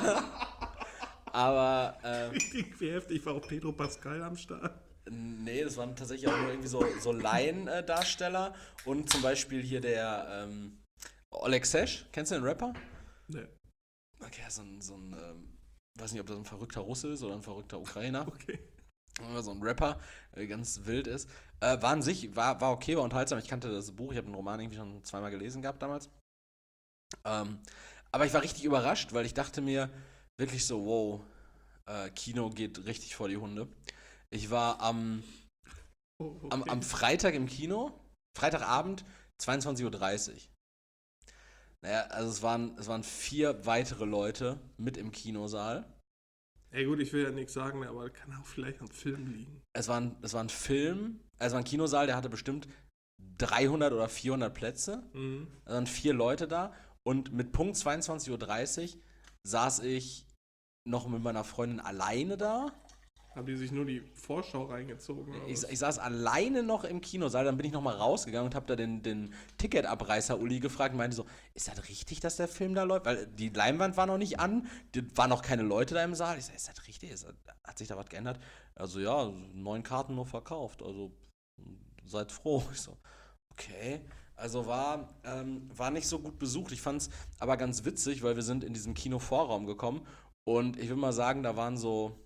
aber äh, Richtig wie heftig war auch Pedro Pascal am Start. nee, das waren tatsächlich auch nur irgendwie so, so Laiendarsteller und zum Beispiel hier der ähm, Oleg Sesh, kennst du den Rapper? Ne, Okay, so ein, so ein ähm, weiß nicht, ob das ein verrückter Russe ist oder ein verrückter Ukrainer. okay. Oder so ein Rapper, der ganz wild ist. Äh, war an sich, war, war okay, war unterhaltsam. Ich kannte das Buch, ich habe den Roman irgendwie schon zweimal gelesen gehabt damals. Ähm, aber ich war richtig überrascht, weil ich dachte mir wirklich so, wow, äh, Kino geht richtig vor die Hunde. Ich war am, Oh, okay. am, am Freitag im Kino, Freitagabend, zweiundzwanzig Uhr dreißig. Naja, also es waren, es waren vier weitere Leute mit im Kinosaal. Ey gut, ich will ja nichts sagen, aber kann auch vielleicht am Film liegen. Es war, ein, es war ein Film, es war ein Kinosaal, der hatte bestimmt dreihundert oder vierhundert Plätze. Mhm. Da waren vier Leute da und mit Punkt zweiundzwanzig Uhr dreißig saß ich noch mit meiner Freundin alleine da. Haben die sich nur die Vorschau reingezogen? Oder Ich, was? ich saß alleine noch im Kinosaal, dann bin ich nochmal rausgegangen und habe da den, den Ticketabreißer Uli gefragt und meinte so, ist das richtig, dass der Film da läuft? Weil die Leinwand war noch nicht an, die, waren noch keine Leute da im Saal. Ich sag, ist das richtig? Ist das, hat sich da was geändert? Also ja, neun Karten nur verkauft, also seid froh. Ich so, okay. Also war, ähm, war nicht so gut besucht. Ich fand es aber ganz witzig, weil wir sind in diesen Kinovorraum gekommen und ich will mal sagen, da waren so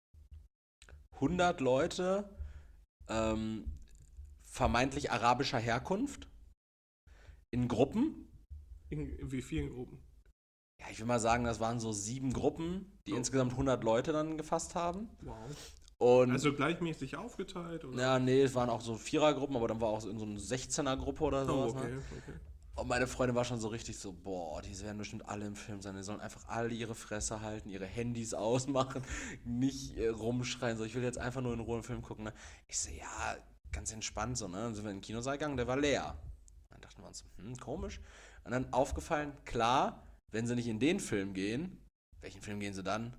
hundert Leute ähm, vermeintlich arabischer Herkunft in Gruppen. In, in wie vielen Gruppen? Ja, ich will mal sagen, das waren so sieben Gruppen, die Oh. insgesamt hundert Leute dann gefasst haben. Wow. Und Also gleichmäßig aufgeteilt? Oder? ja, nee, es waren auch so Vierergruppen, aber dann war auch so in so eine sechzehner-Gruppe oder Oh, sowas. okay, Ne? okay. Und meine Freundin war schon so richtig so, boah, die werden bestimmt alle im Film sein. Die sollen einfach alle ihre Fresse halten, ihre Handys ausmachen, nicht äh, rumschreien. So, ich will jetzt einfach nur in Ruhe einen Film gucken. Ne? Ich so, ja, ganz entspannt so, ne? Dann sind wir in den Kinosaal gegangen, der war leer. Dann dachten wir uns, hm, komisch. Und dann aufgefallen, klar, wenn sie nicht in den Film gehen, welchen Film gehen sie dann?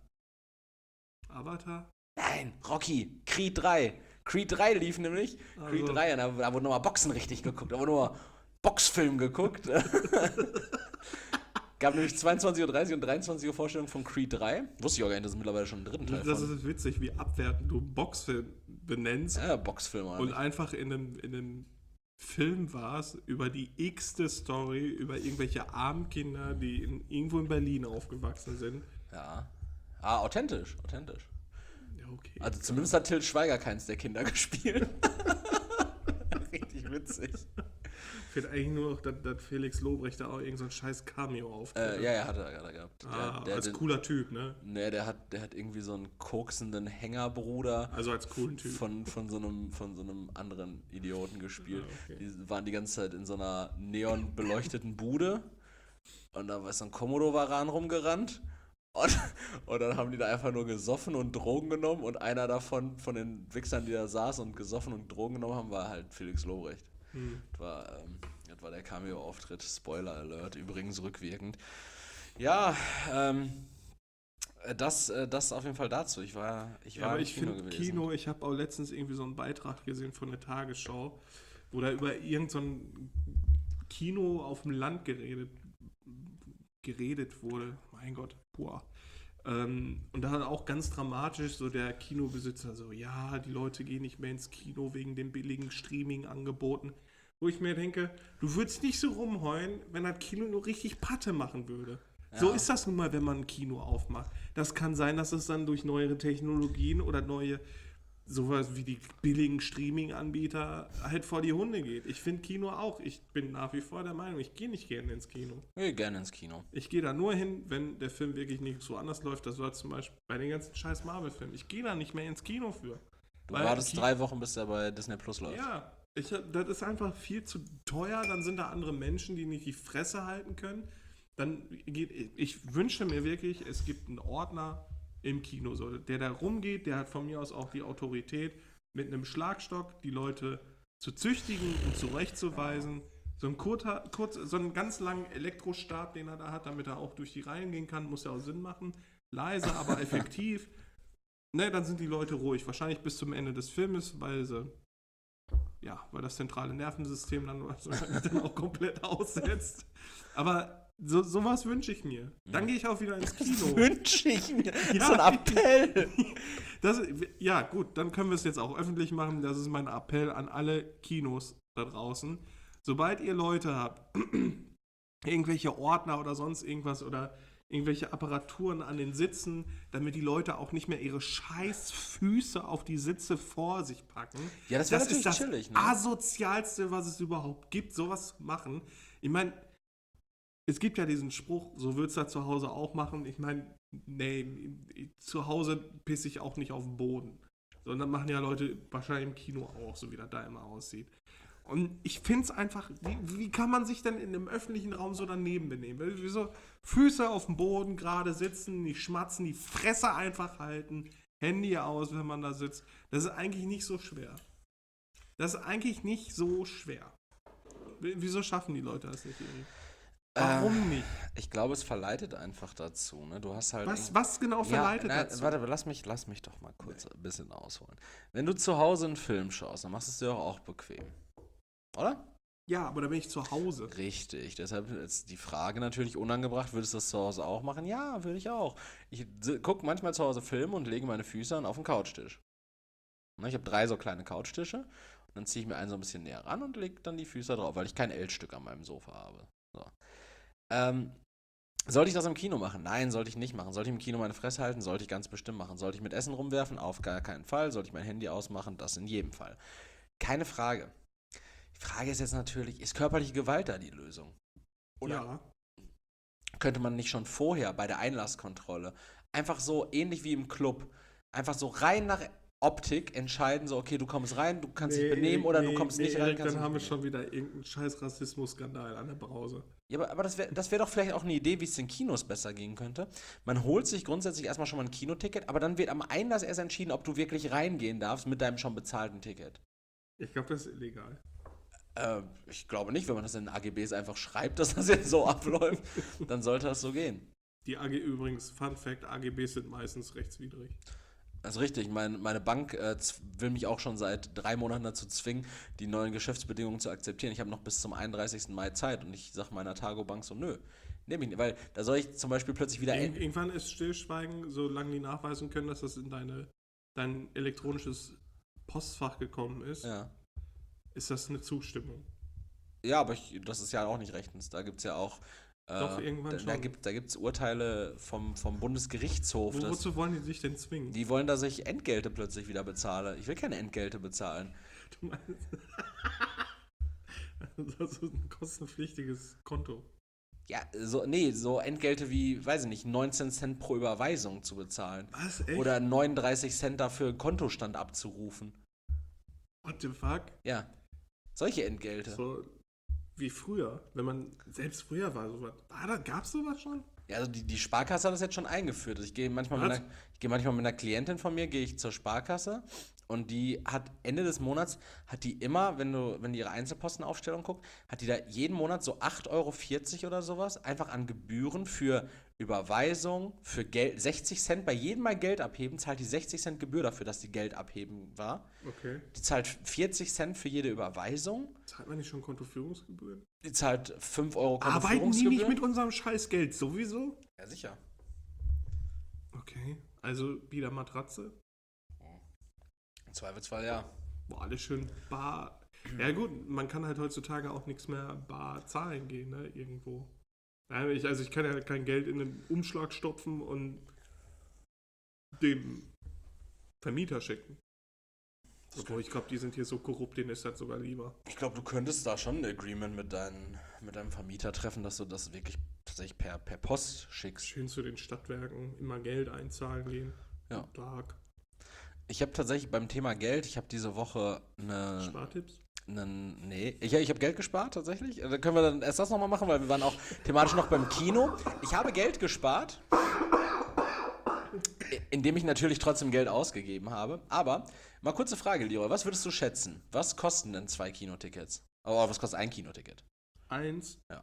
Avatar? Nein, Rocky, Creed drei. Creed drei lief nämlich. Creed Also. drei, und da, da wurde nochmal Boxen richtig geguckt. Da wurde nochmal Boxfilm geguckt. Gab nämlich zweiundzwanzig Uhr dreißig und dreiundzwanzig Uhr Vorstellung von Creed drei. Wusste ich auch gar nicht, dass es mittlerweile schon einen dritten Teil Das von. ist witzig, wie abwertend du Boxfilm benennst Ja, Boxfilm oder und nicht. einfach in einem, in einem Film warst über die x-te Story, über irgendwelche armen Kinder, die in, irgendwo in Berlin aufgewachsen sind. Ja. Ah, authentisch, authentisch. Ja, okay. Also zumindest hat Til Schweiger keins der Kinder gespielt. Richtig witzig. Fehlt eigentlich nur noch, dass, dass Felix Lobrecht da auch irgendein so ein scheiß Cameo auftritt. Äh, ja, ja, hat er gerade gehabt. Der, Ah, der, als den, cooler Typ, ne? Nee, der hat, der hat irgendwie so einen koksenden Hängerbruder Also als coolen Typ. von, von, so einem, von so einem anderen Idioten gespielt. Ah, okay. Die waren die ganze Zeit in so einer neonbeleuchteten Bude und da war so ein Komodo-Varan rumgerannt und, und dann haben die da einfach nur gesoffen und Drogen genommen und einer davon, von den Wichsern, die da saß und gesoffen und Drogen genommen haben, war halt Felix Lobrecht. Hm. Das war, ähm, das war der Cameo-Auftritt, Spoiler Alert, übrigens rückwirkend. Ja, ähm, das, äh, das auf jeden Fall dazu. Ich war, ich Ja, war aber im ich Kino finde gewesen. Kino, ich habe auch letztens irgendwie so einen Beitrag gesehen von der Tagesschau, wo da über irgend so ein Kino auf dem Land geredet, geredet wurde. Mein Gott, boah. Ähm, und da hat auch ganz dramatisch so der Kinobesitzer so, ja, die Leute gehen nicht mehr ins Kino wegen den billigen Streaming-Angeboten. Wo ich mir denke, du würdest nicht so rumheulen, wenn das Kino nur richtig Patte machen würde. Ja. So ist das nun mal, wenn man ein Kino aufmacht. Das kann sein, dass es dann durch neuere Technologien oder neue, sowas wie die billigen Streaming-Anbieter halt vor die Hunde geht. Ich finde Kino auch. Ich bin nach wie vor der Meinung, ich gehe nicht gerne ins Kino. Ich gehe gerne ins Kino. Ich gehe da nur hin, wenn der Film wirklich nicht so anders läuft. Das war zum Beispiel bei den ganzen scheiß Marvel-Filmen. Ich gehe da nicht mehr ins Kino für. Du Weil wartest Ki- drei Wochen, bis der bei Disney Plus läuft. Ja, ich, das ist einfach viel zu teuer. Dann sind da andere Menschen, die nicht die Fresse halten können. Dann geht, ich wünsche mir wirklich, es gibt einen Ordner im Kino, so, der da rumgeht, der hat von mir aus auch die Autorität, mit einem Schlagstock die Leute zu züchtigen und zurechtzuweisen. So ein kurzer, kurz, so einen ganz langen Elektrostab, den er da hat, damit er auch durch die Reihen gehen kann, muss ja auch Sinn machen. Leise, aber effektiv. Ne, dann sind die Leute ruhig. Wahrscheinlich bis zum Ende des Filmes, weil sie, ja, weil das zentrale Nervensystem dann wahrscheinlich dann auch komplett aussetzt. Aber so, sowas wünsche ich mir. Dann gehe ich auch wieder ins Kino. Wünsche ich mir. Ja. So ein Appell. Das, ja, gut, dann können wir es jetzt auch öffentlich machen. Das ist mein Appell an alle Kinos da draußen. Sobald ihr Leute habt, irgendwelche Ordner oder sonst irgendwas oder irgendwelche Apparaturen an den Sitzen, damit die Leute auch nicht mehr ihre scheiß Füße auf die Sitze vor sich packen. Ja, das wäre ist natürlich das chillig, ne? asozialste, was es überhaupt gibt, sowas zu machen. Ich meine, es gibt ja diesen Spruch, so würdest du das zu Hause auch machen. Ich meine, nee, zu Hause pisse ich auch nicht auf den Boden. Sondern machen ja Leute wahrscheinlich im Kino auch, so wie das da immer aussieht. Und ich finde es einfach, wie, wie kann man sich denn in einem öffentlichen Raum so daneben benehmen? Wieso Füße auf dem Boden gerade sitzen, nicht schmatzen, die Fresse einfach halten, Handy aus, wenn man da sitzt. Das ist eigentlich nicht so schwer. Das ist eigentlich nicht so schwer. Wieso schaffen die Leute das nicht irgendwie? Warum Äh, nicht? Ich glaube, es verleitet einfach dazu. Ne? Du hast halt. Was, irgendwie- was genau verleitet ja, nein, dazu? Warte, lass mich, lass mich doch mal kurz ein bisschen ausholen. Wenn du zu Hause einen Film schaust, dann machst du es dir doch auch bequem. Oder? Ja, aber da bin ich zu Hause. Richtig. Deshalb ist die Frage natürlich unangebracht, würdest du das zu Hause auch machen? Ja, würde ich auch. Ich gucke manchmal zu Hause Filme und lege meine Füße dann auf den Couchtisch. Ne, Ich habe drei so kleine Couchtische und dann ziehe ich mir einen so ein bisschen näher ran und lege dann die Füße drauf, weil ich kein L-Stück an meinem Sofa habe. So. Ähm, sollte ich das im Kino machen? Nein, sollte ich nicht machen. Sollte ich im Kino meine Fresse halten? Sollte ich ganz bestimmt machen. Sollte ich mit Essen rumwerfen? Auf gar keinen Fall. Sollte ich mein Handy ausmachen? Das in jedem Fall. Keine Frage. Die Frage ist jetzt natürlich, ist körperliche Gewalt da die Lösung? Oder Ja. könnte man nicht schon vorher bei der Einlasskontrolle einfach so ähnlich wie im Club, einfach so rein nach Optik entscheiden, so okay, du kommst rein, du kannst dich benehmen oder du kommst nicht rein, Erik, kannst dann dich haben wir nicht schon wieder irgendeinen scheiß Rassismus-Skandal an der Brause. Ja, aber, aber das wäre das wär doch vielleicht auch eine Idee, wie es den Kinos besser gehen könnte. Man holt sich grundsätzlich erstmal schon mal ein Kinoticket, aber dann wird am Einlass erst entschieden, ob du wirklich reingehen darfst mit deinem schon bezahlten Ticket. Ich glaube, das ist illegal. Äh, ich glaube nicht, wenn man das in den A G Bs einfach schreibt, dass das jetzt so abläuft, dann sollte das so gehen. Die A G übrigens, Fun Fact, A G Bs sind meistens rechtswidrig. Das ist richtig. Mein, meine Bank äh, z- will mich auch schon seit drei Monaten dazu zwingen, die neuen Geschäftsbedingungen zu akzeptieren. Ich habe noch bis zum einunddreißigsten Mai Zeit und ich sage meiner Targo-Bank so, nö, nehme ich nicht. Weil da soll ich zum Beispiel plötzlich wieder... Ir irgendwann ist Stillschweigen, solange die nachweisen können, dass das in deine, dein elektronisches Postfach gekommen ist, Ja. ist das eine Zustimmung. Ja, aber ich, das ist ja auch nicht rechtens. Da gibt es ja auch. Äh, Doch, irgendwann da, schon. da gibt es Urteile vom, vom Bundesgerichtshof. Wo, dass, wozu wollen die sich denn zwingen? die wollen, dass ich Entgelte plötzlich wieder bezahle. Ich will keine Entgelte bezahlen. Du meinst, das ist ein kostenpflichtiges Konto. Ja, so, nee, so Entgelte wie, weiß ich nicht, neunzehn Cent pro Überweisung zu bezahlen. Was, echt? Oder neununddreißig Cent dafür Kontostand abzurufen. What the fuck? Ja. Solche Entgelte. So wie früher, wenn man, selbst früher war sowas. War da, gab's sowas schon? Ja, also die, die Sparkasse hat das jetzt schon eingeführt. Also ich gehe manchmal mit Was? einer, ich gehe manchmal mit einer Klientin von mir, gehe ich zur Sparkasse und die hat Ende des Monats, hat die immer, wenn du, wenn die ihre Einzelpostenaufstellung guckt, hat die da jeden Monat so acht Euro vierzig oder sowas einfach an Gebühren für Überweisung, für Geld, sechzig Cent, bei jedem Mal Geld abheben, zahlt die sechzig Cent Gebühr dafür, dass die Geld abheben war. Okay. Die zahlt vierzig Cent für jede Überweisung. Zahlt man nicht schon Kontoführungsgebühren? Die zahlt fünf Euro Arbeiten die Kontoführungsgebühren. nicht mit unserem scheiß Geld sowieso? Ja, sicher. Okay. Also wieder Matratze? Im Zweifelsfall ja. Boah, alles schön bar. Ja gut, man kann halt heutzutage auch nichts mehr bar zahlen gehen, ne, irgendwo. Ja, ich, also ich kann ja kein Geld in einen Umschlag stopfen und dem Vermieter schicken. Obwohl, ich glaube, die sind hier so korrupt, denen ist das sogar lieber. Ich glaube, du könntest da schon ein Agreement mit, deinen, mit deinem Vermieter treffen, dass du das wirklich tatsächlich per, per Post schickst. Schön zu den Stadtwerken, immer Geld einzahlen gehen. Ja. Tag. Ich habe tatsächlich beim Thema Geld, ich habe diese Woche eine... Spartipps? Einen, nee, ich, ich habe Geld gespart tatsächlich. Da können wir dann erst das nochmal machen, weil wir waren auch thematisch noch beim Kino. Ich habe Geld gespart, indem ich natürlich trotzdem Geld ausgegeben habe. Aber, mal kurze Frage, Leroy, was würdest du schätzen? Was kosten denn zwei Kinotickets? Oh, was kostet ein Kinoticket? Eins? Ja.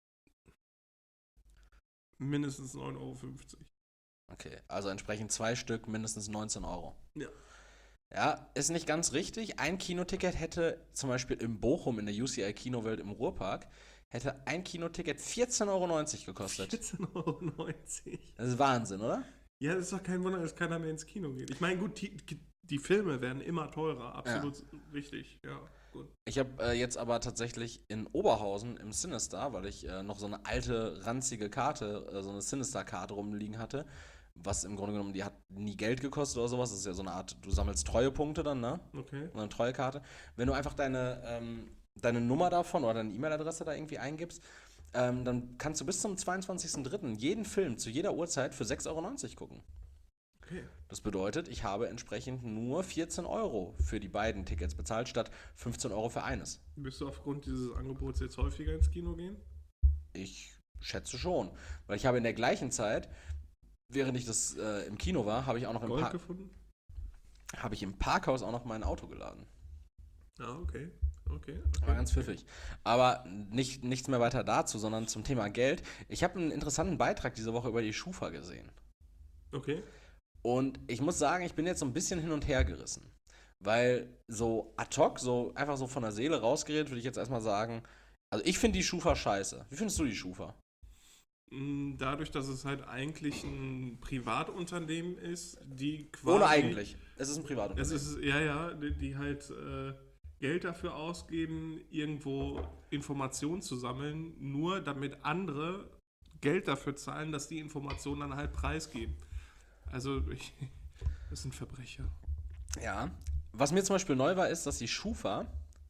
Mindestens neun Euro fünfzig. Okay, also entsprechend zwei Stück, mindestens neunzehn Euro. Ja. Ja, ist nicht ganz richtig. Ein Kinoticket hätte zum Beispiel in Bochum in der U C I Kinowelt im Ruhrpark, hätte ein Kinoticket vierzehn Euro neunzig gekostet. vierzehn Euro neunzig. Das ist Wahnsinn, oder? Ja, das ist doch kein Wunder, dass keiner mehr ins Kino geht. Ich meine, gut, die, die Filme werden immer teurer, absolut ja. Richtig. Ja, gut. Ich habe äh, jetzt aber tatsächlich in Oberhausen im Cinestar, weil ich äh, noch so eine alte, ranzige Karte, äh, so eine Cinestar-Karte rumliegen hatte, was im Grunde genommen, die hat nie Geld gekostet oder sowas. Das ist ja so eine Art, du sammelst Treuepunkte dann, ne? Okay. Eine Treuekarte. Wenn du einfach deine, ähm, deine Nummer davon oder deine E-Mail-Adresse da irgendwie eingibst, ähm, dann kannst du bis zum zweiundzwanzigsten dritten jeden Film zu jeder Uhrzeit für sechs Euro neunzig gucken. Okay. Das bedeutet, ich habe entsprechend nur vierzehn Euro für die beiden Tickets bezahlt, statt fünfzehn Euro für eines. Wirst du aufgrund dieses Angebots jetzt häufiger ins Kino gehen? Ich schätze schon. Weil ich habe in der gleichen Zeit, während ich das äh, im Kino war, habe ich auch noch im, Gold Par- gefunden? habe ich im Parkhaus auch noch mein Auto geladen. Ah, okay. Okay. War okay. ganz pfiffig. Aber nicht, nichts mehr weiter dazu, sondern zum Thema Geld. Ich habe einen interessanten Beitrag diese Woche über die Schufa gesehen. Okay. Und ich muss sagen, ich bin jetzt so ein bisschen hin und her gerissen. Weil so ad hoc, so einfach so von der Seele rausgeredet, würde ich jetzt erstmal sagen, also ich finde die Schufa scheiße. Wie findest du die Schufa? Dadurch, dass es halt eigentlich ein Privatunternehmen ist, die quasi... Ohne eigentlich. Es ist ein Privatunternehmen. Es ist, ja, ja, die, die halt äh, Geld dafür ausgeben, irgendwo Informationen zu sammeln, nur damit andere Geld dafür zahlen, dass die Informationen dann halt preisgeben. Also, ich, das sind Verbrecher. Ja. Was mir zum Beispiel neu war, ist, dass die Schufa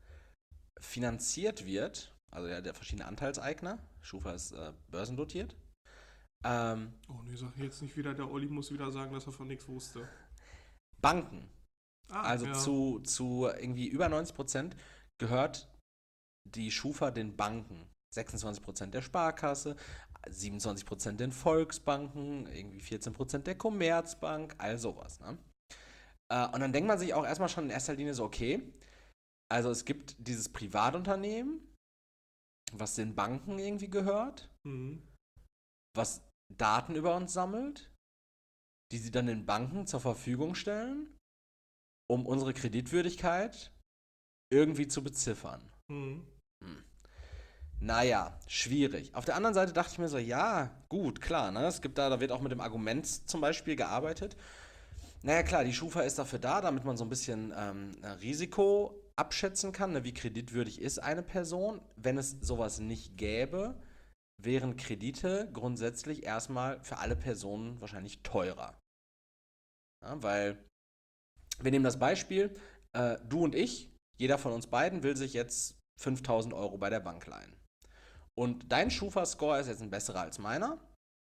finanziert wird, also ja, der verschiedene Anteilseigner. Schufa ist äh, börsendotiert. Ähm, Oh nee, sag jetzt nicht wieder, der Olli muss wieder sagen, dass er von nichts wusste. Banken. Ah, Also ja. zu, zu irgendwie über neunzig Prozent gehört die Schufa den Banken. sechsundzwanzig Prozent der Sparkasse, siebenundzwanzig Prozent den Volksbanken, irgendwie vierzehn Prozent der Commerzbank, all sowas. Ne? Äh, und dann denkt man sich auch erstmal schon in erster Linie so, okay, also es gibt dieses Privatunternehmen, was den Banken irgendwie gehört, Mhm. was Daten über uns sammelt, die sie dann den Banken zur Verfügung stellen, um unsere Kreditwürdigkeit irgendwie zu beziffern. Mhm. Hm. Naja, schwierig. Auf der anderen Seite dachte ich mir so, ja, gut, klar, ne? Es gibt da, da wird auch mit dem Argument zum Beispiel gearbeitet. Naja klar, die Schufa ist dafür da, damit man so ein bisschen ähm, Risiko abschätzen kann, ne, wie kreditwürdig ist eine Person. Wenn es sowas nicht gäbe, wären Kredite grundsätzlich erstmal für alle Personen wahrscheinlich teurer. Ja, weil, wir nehmen das Beispiel, äh, du und ich, jeder von uns beiden will sich jetzt fünftausend Euro bei der Bank leihen. Und dein Schufa-Score ist jetzt ein besserer als meiner.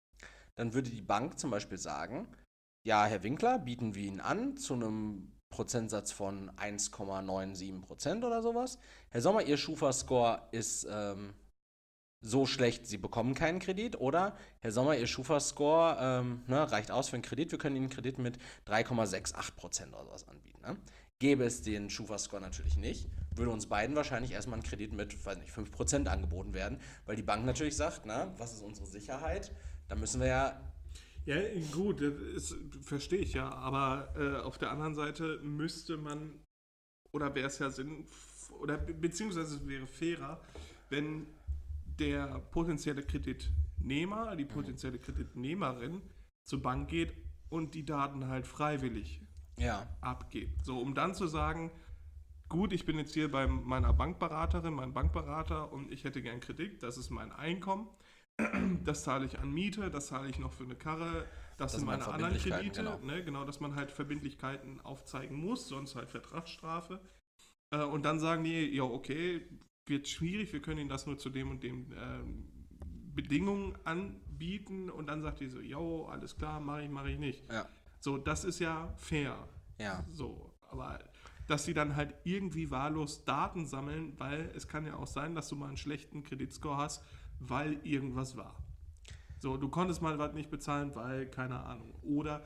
Dann würde die Bank zum Beispiel sagen, ja, Herr Winkler, bieten wir Ihnen an zu einem Prozentsatz von eins Komma siebenundneunzig Prozent oder sowas. Herr Sommer, Ihr Schufa-Score ist ähm, so schlecht, Sie bekommen keinen Kredit. Oder, Herr Sommer, Ihr Schufa-Score ähm, ne, reicht aus für einen Kredit. Wir können Ihnen einen Kredit mit drei Komma achtundsechzig Prozent oder sowas anbieten. Ne? Gäbe es den Schufa-Score natürlich nicht, würde uns beiden wahrscheinlich erstmal ein Kredit mit, weiß nicht, fünf Prozent angeboten werden, weil die Bank natürlich sagt, na, was ist unsere Sicherheit? Da müssen wir ja. Ja, gut, das ist, verstehe ich ja, aber äh, auf der anderen Seite müsste man, oder wäre es ja Sinn, oder be- beziehungsweise es wäre fairer, wenn der potenzielle Kreditnehmer, die potenzielle Kreditnehmerin zur Bank geht und die Daten halt freiwillig Ja. abgibt. So, um dann zu sagen, gut, ich bin jetzt hier bei meiner Bankberaterin, meinem Bankberater und ich hätte gern Kredit, das ist mein Einkommen, das zahle ich an Miete, das zahle ich noch für eine Karre, das, Das sind sind meine anderen Verbindlichkeiten, Kredite, genau. ne, genau, dass man halt Verbindlichkeiten aufzeigen muss, sonst halt Vertragsstrafe. Äh, und dann sagen die, ja, okay, wird schwierig, wir können Ihnen das nur zu dem und dem ähm, Bedingungen anbieten und dann sagt die so, jo, alles klar, mache ich, mache ich nicht. Ja. So, das ist ja fair. Ja. So, aber dass sie dann halt irgendwie wahllos Daten sammeln, weil es kann ja auch sein, dass du mal einen schlechten Kreditscore hast, weil irgendwas war. So, du konntest mal was nicht bezahlen, weil, keine Ahnung. Oder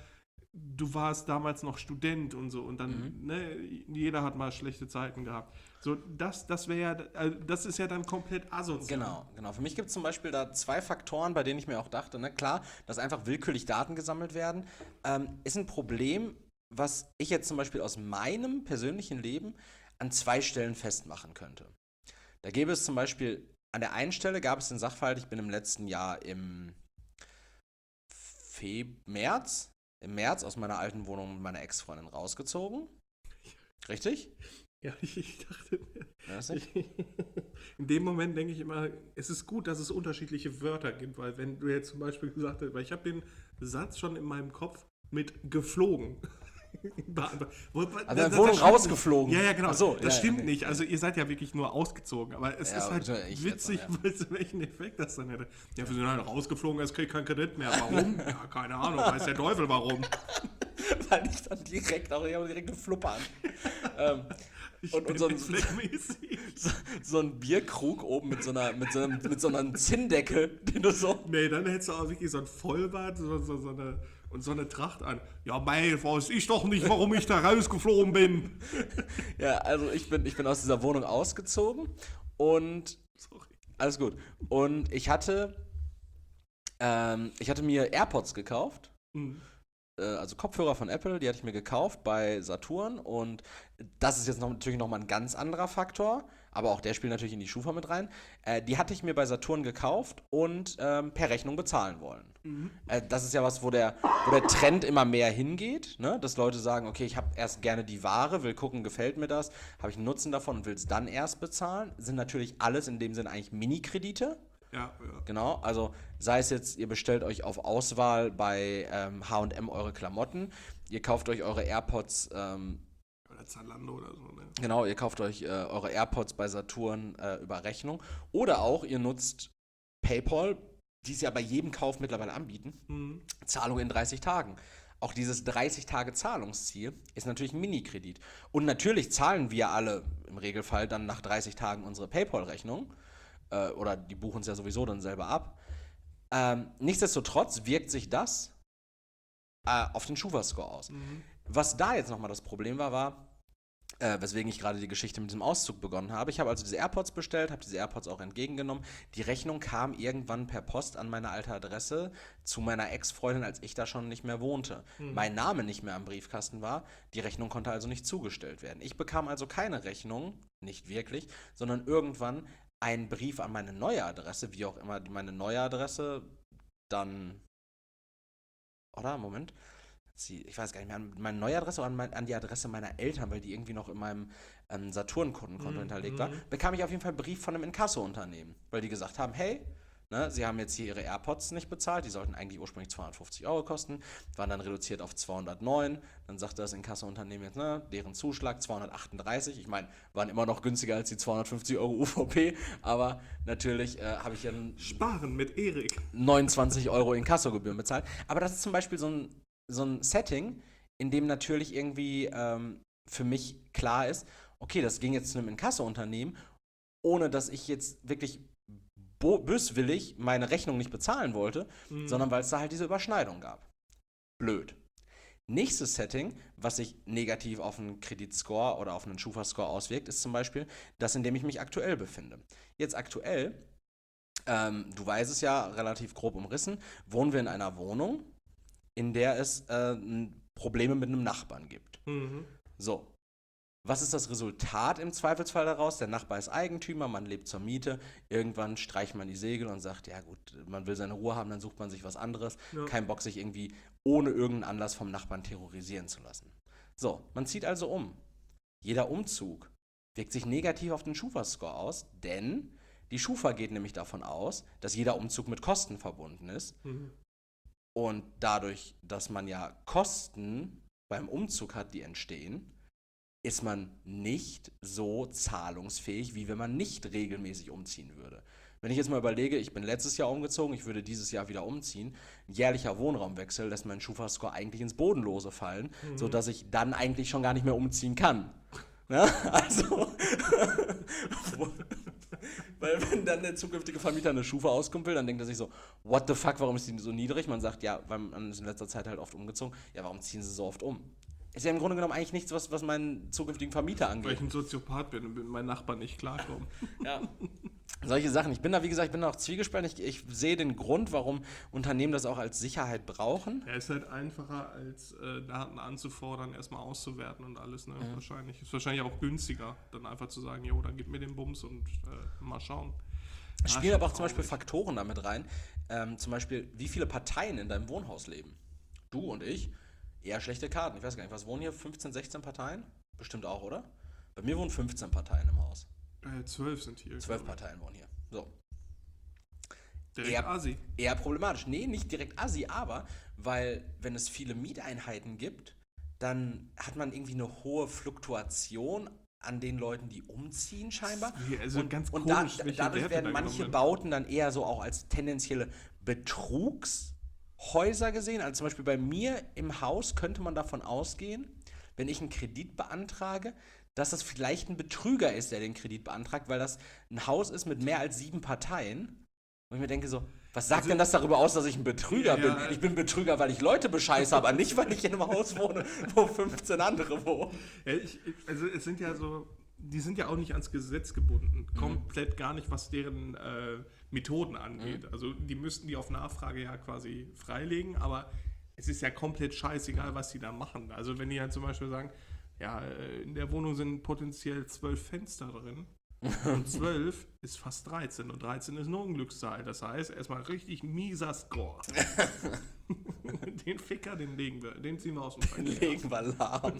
du warst damals noch Student und so und dann, Mhm. ne, jeder hat mal schlechte Zeiten gehabt. So, das, das wäre ja, also das ist ja dann komplett asozial. Genau, genau. Für mich gibt es zum Beispiel da zwei Faktoren, bei denen ich mir auch dachte, ne, klar, dass einfach willkürlich Daten gesammelt werden, ähm, ist ein Problem, was ich jetzt zum Beispiel aus meinem persönlichen Leben an zwei Stellen festmachen könnte. Da gäbe es zum Beispiel, an der einen Stelle gab es den Sachverhalt, ich bin im letzten Jahr im Feb März, im März aus meiner alten Wohnung mit meiner Ex-Freundin rausgezogen. Richtig? Ja, ich, ich dachte, Ja, das nicht? in dem Moment denke ich immer, es ist gut, dass es unterschiedliche Wörter gibt, weil wenn du jetzt zum Beispiel gesagt hast, weil ich habe den Satz schon in meinem Kopf mit geflogen. Also deine Wohnung rausgeflogen. Ja, ja, genau. Ach so, das ja, stimmt okay. nicht. Also ihr seid ja wirklich nur ausgezogen. Aber es Ja, ist halt also ich witzig, jetzt, ja. weil es welchen Effekt das dann hätte. Ja, wir sind halt rausgeflogen, es kriegt kein Kredit mehr. Warum? Ja, keine Ahnung. Weiß der Teufel warum. Weil ich dann direkt auch, ich habe direkt eine Fluppe an. ähm, Ich und, bin und so, ein, jetzt zweckmäßig. so, so ein Bierkrug oben mit so einer, mit so einem, mit so einem Zinndeckel, den du so. Nee, dann hättest du auch wirklich so ein Vollbart so, so, so eine, und so eine Tracht an. Ja, mei, weiß ich doch nicht, warum ich da rausgeflogen bin. Ja, also ich bin, ich bin aus dieser Wohnung ausgezogen und Sorry. alles gut. Und ich hatte, ähm, ich hatte mir AirPods gekauft. Hm. Also Kopfhörer von Apple, die hatte ich mir gekauft bei Saturn und das ist jetzt noch, natürlich nochmal ein ganz anderer Faktor, aber auch der spielt natürlich in die Schufa mit rein. Äh, die hatte ich mir bei Saturn gekauft und ähm, per Rechnung bezahlen wollen. Mhm. Äh, das ist ja was, wo der, wo der Trend immer mehr hingeht, ne? Dass Leute sagen, okay, ich habe erst gerne die Ware, will gucken, gefällt mir das, habe ich einen Nutzen davon und will es dann erst bezahlen. Sind natürlich alles in dem Sinn eigentlich Mini-Kredite. Ja, ja. Genau, also sei es jetzt, ihr bestellt euch auf Auswahl bei ähm, H und M eure Klamotten, ihr kauft euch eure AirPods, ähm, Oder Zalando oder so, ne? genau, ihr kauft euch äh, eure AirPods bei Saturn äh, über Rechnung oder auch ihr nutzt PayPal, die es ja bei jedem Kauf mittlerweile anbieten, Mhm. Zahlung in dreißig Tagen. Auch dieses dreißig Tage Zahlungsziel ist natürlich ein Mini-Kredit. Und natürlich zahlen wir alle im Regelfall dann nach dreißig Tagen unsere PayPal-Rechnung. Äh, oder die buchen es ja sowieso dann selber ab. Ähm, nichtsdestotrotz wirkt sich das äh, auf den Schufa-Score aus. Mhm. Was da jetzt nochmal das Problem war, war, äh, weswegen ich gerade die Geschichte mit diesem Auszug begonnen habe. Ich habe also diese AirPods bestellt, habe diese AirPods auch entgegengenommen. Die Rechnung kam irgendwann per Post an meine alte Adresse zu meiner Ex-Freundin, als ich da schon nicht mehr wohnte. Mhm. Mein Name nicht mehr am Briefkasten war, die Rechnung konnte also nicht zugestellt werden. Ich bekam also keine Rechnung, nicht wirklich, sondern irgendwann einen Brief an meine neue Adresse, wie auch immer die meine neue Adresse dann, oder, Moment, sie, ich weiß gar nicht mehr, an meine neue Adresse oder an, mein, an die Adresse meiner Eltern, weil die irgendwie noch in meinem ähm, Saturn-Kundenkonto Mhm. hinterlegt war, Mhm. bekam ich auf jeden Fall einen Brief von einem Inkasso-Unternehmen, weil die gesagt haben, hey, ne, sie haben jetzt hier ihre AirPods nicht bezahlt, die sollten eigentlich ursprünglich zweihundertfünfzig Euro kosten, waren dann reduziert auf zweihundertneun, dann sagte das Inkasso-Unternehmen jetzt, ne, deren Zuschlag zweihundertachtunddreißig, ich meine, waren immer noch günstiger als die zweihundertfünfzig Euro U V P, aber natürlich äh, habe ich ja einen Sparen mit Erik. neunundzwanzig Euro Inkassogebühren bezahlt. Aber das ist zum Beispiel so ein, so ein Setting, in dem natürlich irgendwie ähm, für mich klar ist, okay, das ging jetzt zu einem Inkasso-Unternehmen, ohne dass ich jetzt wirklich bo- böswillig meine Rechnung nicht bezahlen wollte, Mhm. sondern weil es da halt diese Überschneidung gab. Blöd. Nächstes Setting, was sich negativ auf einen Kreditscore oder auf einen Schufa-Score auswirkt, ist zum Beispiel das, in dem ich mich aktuell befinde. Jetzt aktuell, ähm, du weißt es ja, relativ grob umrissen, wohnen wir in einer Wohnung, in der es äh, n- Probleme mit einem Nachbarn gibt. Mhm. So, was ist das Resultat im Zweifelsfall daraus? Der Nachbar ist Eigentümer, man lebt zur Miete, irgendwann streicht man die Segel und sagt, ja gut, man will seine Ruhe haben, dann sucht man sich was anderes. Ja. Kein Bock, sich irgendwie ohne irgendeinen Anlass vom Nachbarn terrorisieren zu lassen. So, man zieht also um. Jeder Umzug wirkt sich negativ auf den Schufa-Score aus, denn die Schufa geht nämlich davon aus, dass jeder Umzug mit Kosten verbunden ist. Mhm. Und dadurch, dass man ja Kosten beim Umzug hat, die entstehen, ist man nicht so zahlungsfähig, wie wenn man nicht regelmäßig umziehen würde. Wenn ich jetzt mal überlege, ich bin letztes Jahr umgezogen, ich würde dieses Jahr wieder umziehen, ein jährlicher Wohnraumwechsel lässt meinen Schufa-Score eigentlich ins Bodenlose fallen, Mhm. sodass ich dann eigentlich schon gar nicht mehr umziehen kann. Ne? Also, weil wenn dann der zukünftige Vermieter eine Schufa auskommen will, dann denkt er sich so, what the fuck, warum ist die so niedrig? Man sagt, ja, weil man ist in letzter Zeit halt oft umgezogen. Ja, warum ziehen sie so oft um? Ist ja im Grunde genommen eigentlich nichts, was, was meinen zukünftigen Vermieter Weil ich angeht. ein Soziopath bin und mit meinen Nachbarn nicht klarkomme. Ja. Solche Sachen. Ich bin da, wie gesagt, ich bin da auch zwiegespalten. Ich, ich sehe den Grund, warum Unternehmen das auch als Sicherheit brauchen. Ja, ist halt einfacher, als äh, Daten anzufordern, erstmal auszuwerten und alles, ne? Mhm. Wahrscheinlich. Ist wahrscheinlich auch günstiger, dann einfach zu sagen, jo, dann gib mir den Bums und äh, mal schauen. Es Ah, spielen schon aber auch zum Beispiel traurig. Faktoren damit rein. Ähm, zum Beispiel, wie viele Parteien in deinem Wohnhaus leben. Du und ich, eher schlechte Karten. Ich weiß gar nicht, was wohnen hier? fünfzehn, sechzehn Parteien? Bestimmt auch, oder? Bei mir wohnen fünfzehn Parteien im Haus. Äh, zwölf sind hier. zwölf glaub ich. Parteien wohnen hier. So. Direkt Eher- Asi. Eher problematisch. Nee, nicht direkt assi, aber weil, wenn es viele Mieteinheiten gibt, dann hat man irgendwie eine hohe Fluktuation an den Leuten, die umziehen scheinbar. Nee, also und ganz und da, komisch, welche dadurch Werte werden da manche genommen werden. Bauten dann eher so auch als tendenzielle Betrugshäuser gesehen. Also zum Beispiel bei mir im Haus könnte man davon ausgehen, wenn ich einen Kredit beantrage, dass das vielleicht ein Betrüger ist, der den Kredit beantragt, weil das ein Haus ist mit mehr als sieben Parteien. Und ich mir denke so, was sagt Also- denn das darüber aus, dass ich ein Betrüger Ja, bin? Ich bin Betrüger, weil ich Leute bescheiße, aber nicht, weil ich in einem Haus wohne, wo fünfzehn andere wohnen. Ja, ich, ich- also es sind ja so, die sind ja auch nicht ans Gesetz gebunden. Komplett gar nicht, was deren äh, Methoden angeht. Also die müssten die auf Nachfrage ja quasi freilegen, aber es ist ja komplett scheißegal, was die da machen. Also wenn die ja zum Beispiel sagen, ja, äh, in der Wohnung sind potenziell zwölf Fenster drin. Und zwölf ist fast dreizehn und dreizehn ist eine Unglückszahl. Das heißt, erstmal richtig mieser Score. Den Ficker, den legen wir, den ziehen wir aus dem Verkehr. Legen wir lahm.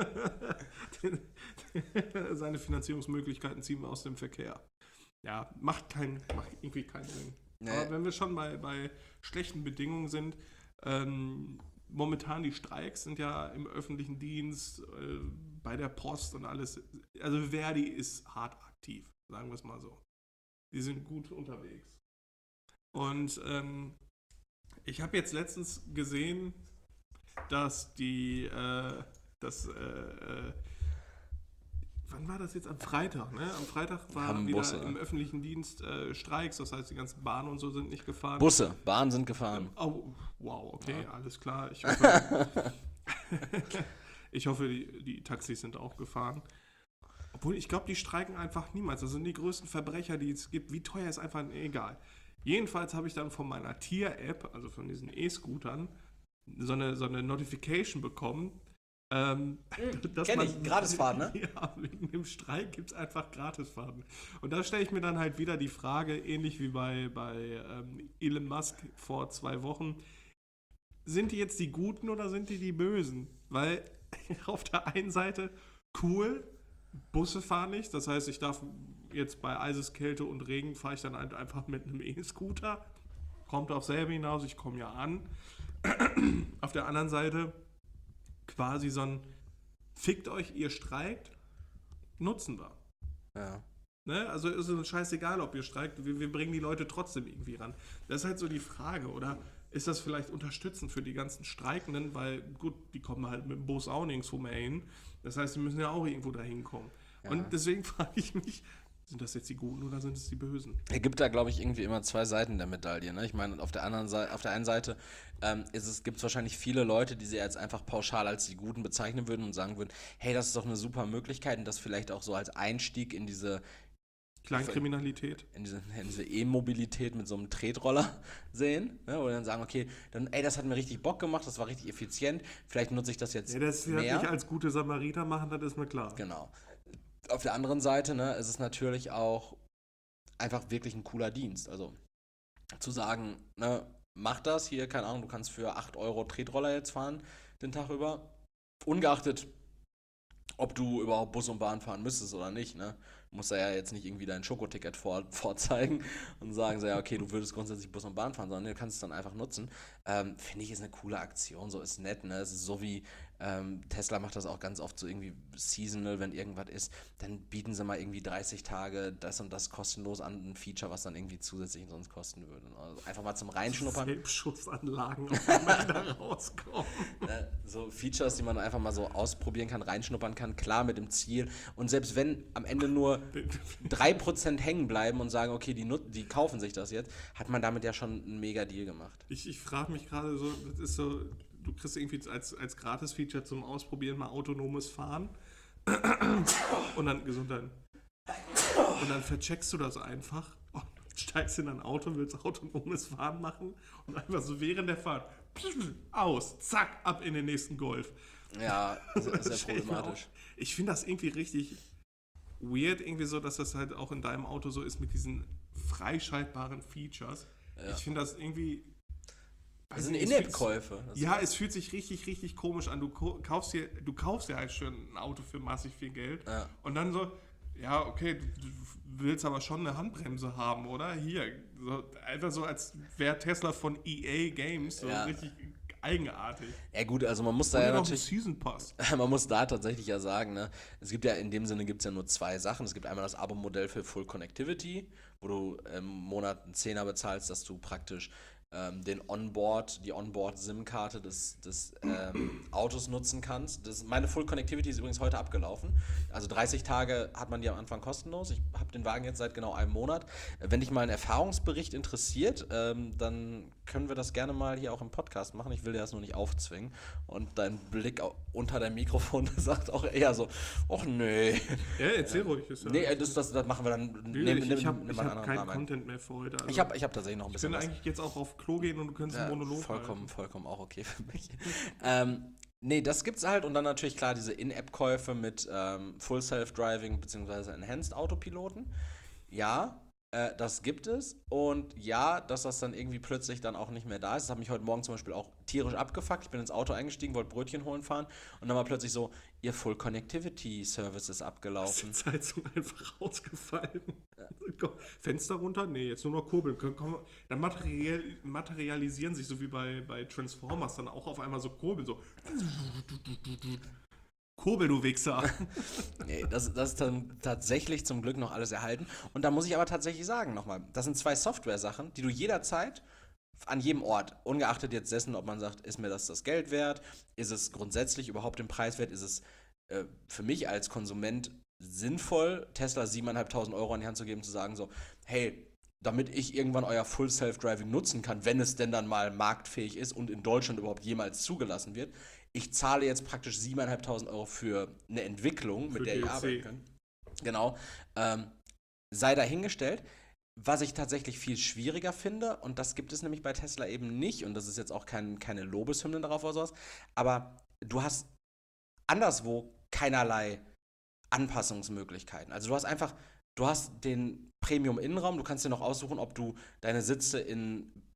Seine Finanzierungsmöglichkeiten ziehen wir aus dem Verkehr. Ja, macht, kein, macht irgendwie keinen Sinn. Nee. Aber wenn wir schon bei, bei schlechten Bedingungen sind, ähm, momentan die Streiks sind ja im öffentlichen Dienst, äh, bei der Post und alles. Also Verdi ist hart aktiv, sagen wir es mal so. Die sind gut unterwegs. Und ähm, ich habe jetzt letztens gesehen, dass die, äh, das, äh, äh, wann war das jetzt? Am Freitag, ne? Am Freitag war Haben wieder Busse. im öffentlichen Dienst äh, Streiks, das heißt, die ganzen Bahnen und so sind nicht gefahren. Busse, Bahnen sind gefahren. Oh, wow, okay, alles klar. Ich hoffe, ich hoffe die, die Taxis sind auch gefahren. Obwohl, ich glaube, die streiken einfach niemals. Das sind die größten Verbrecher, die es gibt. Wie teuer ist einfach egal. Jedenfalls habe ich dann von meiner Tier-App, also von diesen E-Scootern, so eine, so eine Notification bekommen. Ähm, dass kenn ich, Gratisfahrten, ne? Ja, wegen dem Streik gibt es einfach Gratisfahrten. Und da stelle ich mir dann halt wieder die Frage, ähnlich wie bei, bei ähm, Elon Musk vor zwei Wochen, sind die jetzt die Guten oder sind die die Bösen? Weil auf der einen Seite cool, Busse fahren nicht, das heißt, ich darf jetzt bei Eiseskälte und Regen fahre ich dann halt einfach mit einem E-Scooter. Kommt auf selber hinaus, ich komme ja an. Auf der anderen Seite quasi so ein fickt euch, ihr streikt, nutzen wir. Ja. Ne? Also ist es scheißegal, ob ihr streikt, wir, wir bringen die Leute trotzdem irgendwie ran. Das ist halt so die Frage, oder ist das vielleicht unterstützend für die ganzen Streikenden, weil gut, die kommen halt mit dem Bus auch nirgendwo mehr hin. Das heißt, die müssen ja auch irgendwo dahin kommen. Ja. Und deswegen frage ich mich, sind das jetzt die Guten oder sind es die Bösen? Es gibt da, glaube ich, irgendwie immer zwei Seiten der Medaille. Ne? Ich meine, auf der anderen Seite, auf der einen Seite ähm, ist es, gibt es wahrscheinlich viele Leute, die sie jetzt einfach pauschal als die Guten bezeichnen würden und sagen würden, hey, das ist doch eine super Möglichkeit und das vielleicht auch so als Einstieg in diese Kleinkriminalität. in diese, in diese E-Mobilität mit so einem Tretroller sehen, ne? Oder dann sagen, okay, dann, ey, das hat mir richtig Bock gemacht, das war richtig effizient, vielleicht nutze ich das jetzt Ja, das mehr. wird nicht als gute Samariter machen, das ist mir klar. Genau. Auf der anderen Seite, ne, ist es natürlich auch einfach wirklich ein cooler Dienst. Also zu sagen, ne, mach das hier, keine Ahnung, du kannst für acht Euro Tretroller jetzt fahren den Tag über, ungeachtet, ob du überhaupt Bus und Bahn fahren müsstest oder nicht, ne? Du musst ja jetzt nicht irgendwie dein Schokoticket vor, vorzeigen und sagen so, ja, okay, du würdest grundsätzlich Bus und Bahn fahren, sondern du kannst es dann einfach nutzen. Ähm, finde ich, ist eine coole Aktion, so ist nett, ne? Es ist so wie, ähm, Tesla macht das auch ganz oft so irgendwie seasonal, wenn irgendwas ist, dann bieten sie mal irgendwie dreißig Tage das und das kostenlos an, ein Feature, was dann irgendwie zusätzlich sonst kosten würde. Also einfach mal zum Reinschnuppern. Selbstschussanlagen, auf die man da rauskommt. Ne, so Features, die man einfach mal so ausprobieren kann, reinschnuppern kann, klar mit dem Ziel. Und selbst wenn am Ende nur drei Prozent hängen bleiben und sagen, okay, die, nut- die kaufen sich das jetzt, hat man damit ja schon einen mega Deal gemacht. Ich, ich frage mich gerade so, das ist so, du kriegst irgendwie als, als Gratis-Feature zum Ausprobieren mal autonomes Fahren und dann Gesundheit. Und dann vercheckst du das einfach und steigst in ein Auto, willst autonomes Fahren machen und einfach so während der Fahrt aus, zack, ab in den nächsten Golf. Ja, sehr, Das sehr stell ich mir problematisch. auch- Ich finde das irgendwie richtig weird, irgendwie so, dass das halt auch in deinem Auto so ist mit diesen freischaltbaren Features. Ja. Ich finde das irgendwie. Das weiß sind nicht, es fühlt- In-App-Käufe. Das Ja, es fühlt sich richtig, richtig komisch an. Du ko- kaufst dir, du kaufst dir halt schon ein Auto für massig viel Geld. Ja. Und dann so, ja, okay, du, du willst aber schon eine Handbremse haben, oder? Hier. So, einfach so, als wäre Tesla von E A Games so Ja. richtig eigenartig. Ja gut, also man muss Und da ja dann noch ein natürlich, Season Pass. man muss da tatsächlich ja sagen, ne, es gibt ja in dem Sinne gibt es ja nur zwei Sachen. Es gibt einmal das Abo-Modell für Full Connectivity, wo du im Monat einen Zehner bezahlst, dass du praktisch ähm, den Onboard, die Onboard-SIM-Karte des, des ähm, Autos nutzen kannst. Das, meine Full Connectivity ist übrigens heute abgelaufen. Also dreißig Tage hat man die am Anfang kostenlos. Ich habe den Wagen jetzt seit genau einem Monat. Wenn dich mal ein Erfahrungsbericht interessiert, ähm, dann können wir das gerne mal hier auch im Podcast machen. Ich will dir das nur nicht aufzwingen. Und dein Blick au- unter dein Mikrofon sagt auch eher so, ach nee. Ja, erzähl ruhig. Ist ja Nee, das, das, das machen wir dann. Nö, nehmen- ich nehmen- ich habe nehmen ich wir einen hab anderen keinen Rahmen ein. Content mehr für heute. Also Ich habe ich hab tatsächlich noch ein ich bisschen könnte was. eigentlich jetzt auch auf Klo gehen und du könntest Ja, einen Monolog vollkommen, halten. vollkommen auch okay für mich. ähm, nee, das gibt's halt und dann natürlich klar diese In-App-Käufe mit ähm, Full Self-Driving bzw. Enhanced Autopiloten. Ja, äh, das gibt es und ja, dass das dann irgendwie plötzlich dann auch nicht mehr da ist. Das hat mich heute Morgen zum Beispiel auch tierisch abgefuckt. Ich bin ins Auto eingestiegen, wollte Brötchen holen fahren und dann war plötzlich so, ihr Full Connectivity Service ist abgelaufen. Ist die Heizung einfach rausgefallen. Fenster runter? Nee, jetzt nur noch kurbeln. Komm, komm, dann material, materialisieren sich so wie bei, bei Transformers dann auch auf einmal so Kurbeln. So. Kurbel, du Wichser. Nee, das, das ist dann tatsächlich zum Glück noch alles erhalten. Und da muss ich aber tatsächlich sagen nochmal, das sind zwei Software-Sachen, die du jederzeit an jedem Ort, ungeachtet jetzt dessen, ob man sagt, ist mir das das Geld wert, ist es grundsätzlich überhaupt den Preis wert, ist es äh, für mich als Konsument sinnvoll, Tesla siebentausendfünfhundert Euro an die Hand zu geben, zu sagen so, hey, damit ich irgendwann euer Full Self-Driving nutzen kann, wenn es denn dann mal marktfähig ist und in Deutschland überhaupt jemals zugelassen wird, ich zahle jetzt praktisch siebentausendfünfhundert Euro für eine Entwicklung, mit Für der ihr D L C. arbeiten könnt. Genau. Ähm, sei dahingestellt. Was ich tatsächlich viel schwieriger finde, und das gibt es nämlich bei Tesla eben nicht, und das ist jetzt auch kein, keine Lobeshymne darauf oder sowas, aber du hast anderswo keinerlei Anpassungsmöglichkeiten. Also du hast einfach, du hast den Premium-Innenraum, du kannst dir noch aussuchen, ob du deine Sitze in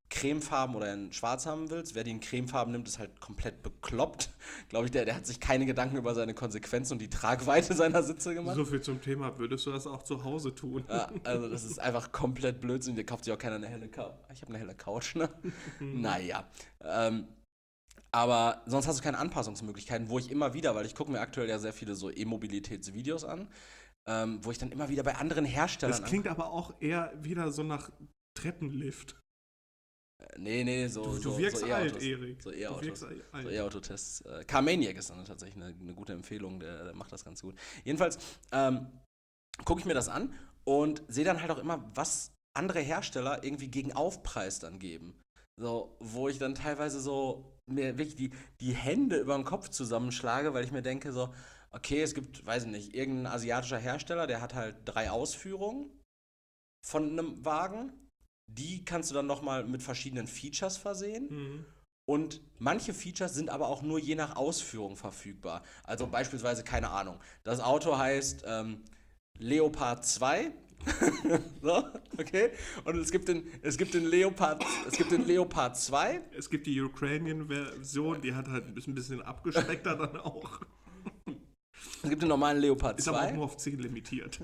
cremefarben oder in schwarz haben willst. Wer die in cremefarben nimmt, ist halt komplett bekloppt. Glaube ich, der, der hat sich keine Gedanken über seine Konsequenzen und die Tragweite seiner Sitze gemacht. So viel zum Thema, würdest du das auch zu Hause tun? Ja, also das ist einfach komplett Blödsinn. Der kauft sich auch keiner eine helle Couch. Ich habe eine helle Couch, ne? Naja. Ähm, aber sonst hast du keine Anpassungsmöglichkeiten, wo ich immer wieder, weil ich gucke mir aktuell ja sehr viele so E-Mobilitätsvideos an, ähm, wo ich dann immer wieder bei anderen Herstellern... Das klingt aber auch eher wieder so nach Treppenlift. Nee, nee, so, Du, du so, wirkst so alt, E-Autos. Erik. So Du E-Autos. wirkst alt. So E-Auto-Tests. Äh, Carmaniac ist dann tatsächlich eine, eine gute Empfehlung, der, der macht das ganz gut. Jedenfalls ähm, gucke ich mir das an und sehe dann halt auch immer, was andere Hersteller irgendwie gegen Aufpreis dann geben. So, wo ich dann teilweise so mir wirklich die, die Hände über den Kopf zusammenschlage, weil ich mir denke so, okay, es gibt, weiß ich nicht, irgendein asiatischer Hersteller, der hat halt drei Ausführungen von einem Wagen. Die kannst du dann nochmal mit verschiedenen Features versehen. Mhm. Und manche Features sind aber auch nur je nach Ausführung verfügbar. Also beispielsweise, keine Ahnung, das Auto heißt ähm, Leopard zwei. So, okay. Und es gibt den, es gibt den Leopard, es gibt den Leopard zwei. Es gibt die Ukrainian-Version, die hat halt ein bisschen, ein bisschen abgespeckter dann auch. Es gibt den normalen Leopard Ist aber auch zwei. nur auf zehn limitiert.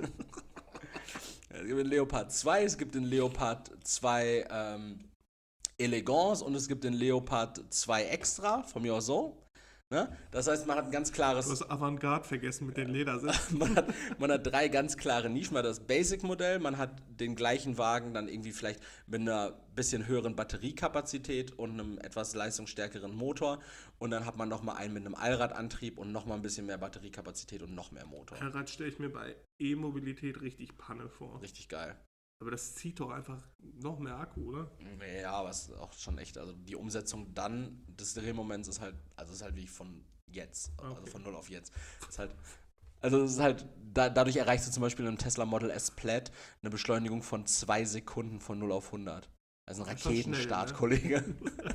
Es gibt den Leopard zwei, es gibt den Leopard zwei ähm, Elegance und es gibt den Leopard zwei Extra, von mir aus so. Ne? Das heißt, man hat ein ganz klares... Du hast Avantgarde vergessen mit den Ledersitzen. man, hat, man hat drei ganz klare Nischen. Man hat das Basic-Modell, man hat den gleichen Wagen dann irgendwie vielleicht mit einer bisschen höheren Batteriekapazität und einem etwas leistungsstärkeren Motor. Und dann hat man nochmal einen mit einem Allradantrieb und nochmal ein bisschen mehr Batteriekapazität und noch mehr Motor. Allrad stelle ich mir bei E-Mobilität richtig Panne vor. Richtig geil. Aber das zieht doch einfach noch mehr Akku, oder? Ja, aber es ist auch schon echt, also die Umsetzung dann des Drehmoments ist halt, also ist halt wie von jetzt, also Okay. von null auf jetzt. Ist halt, also es ist halt, da, dadurch erreichst du zum Beispiel im Tesla Model S Plaid eine Beschleunigung von zwei Sekunden von null auf hundert. Also ein Das ist schon Raketenstart, schnell, ne? Kollege.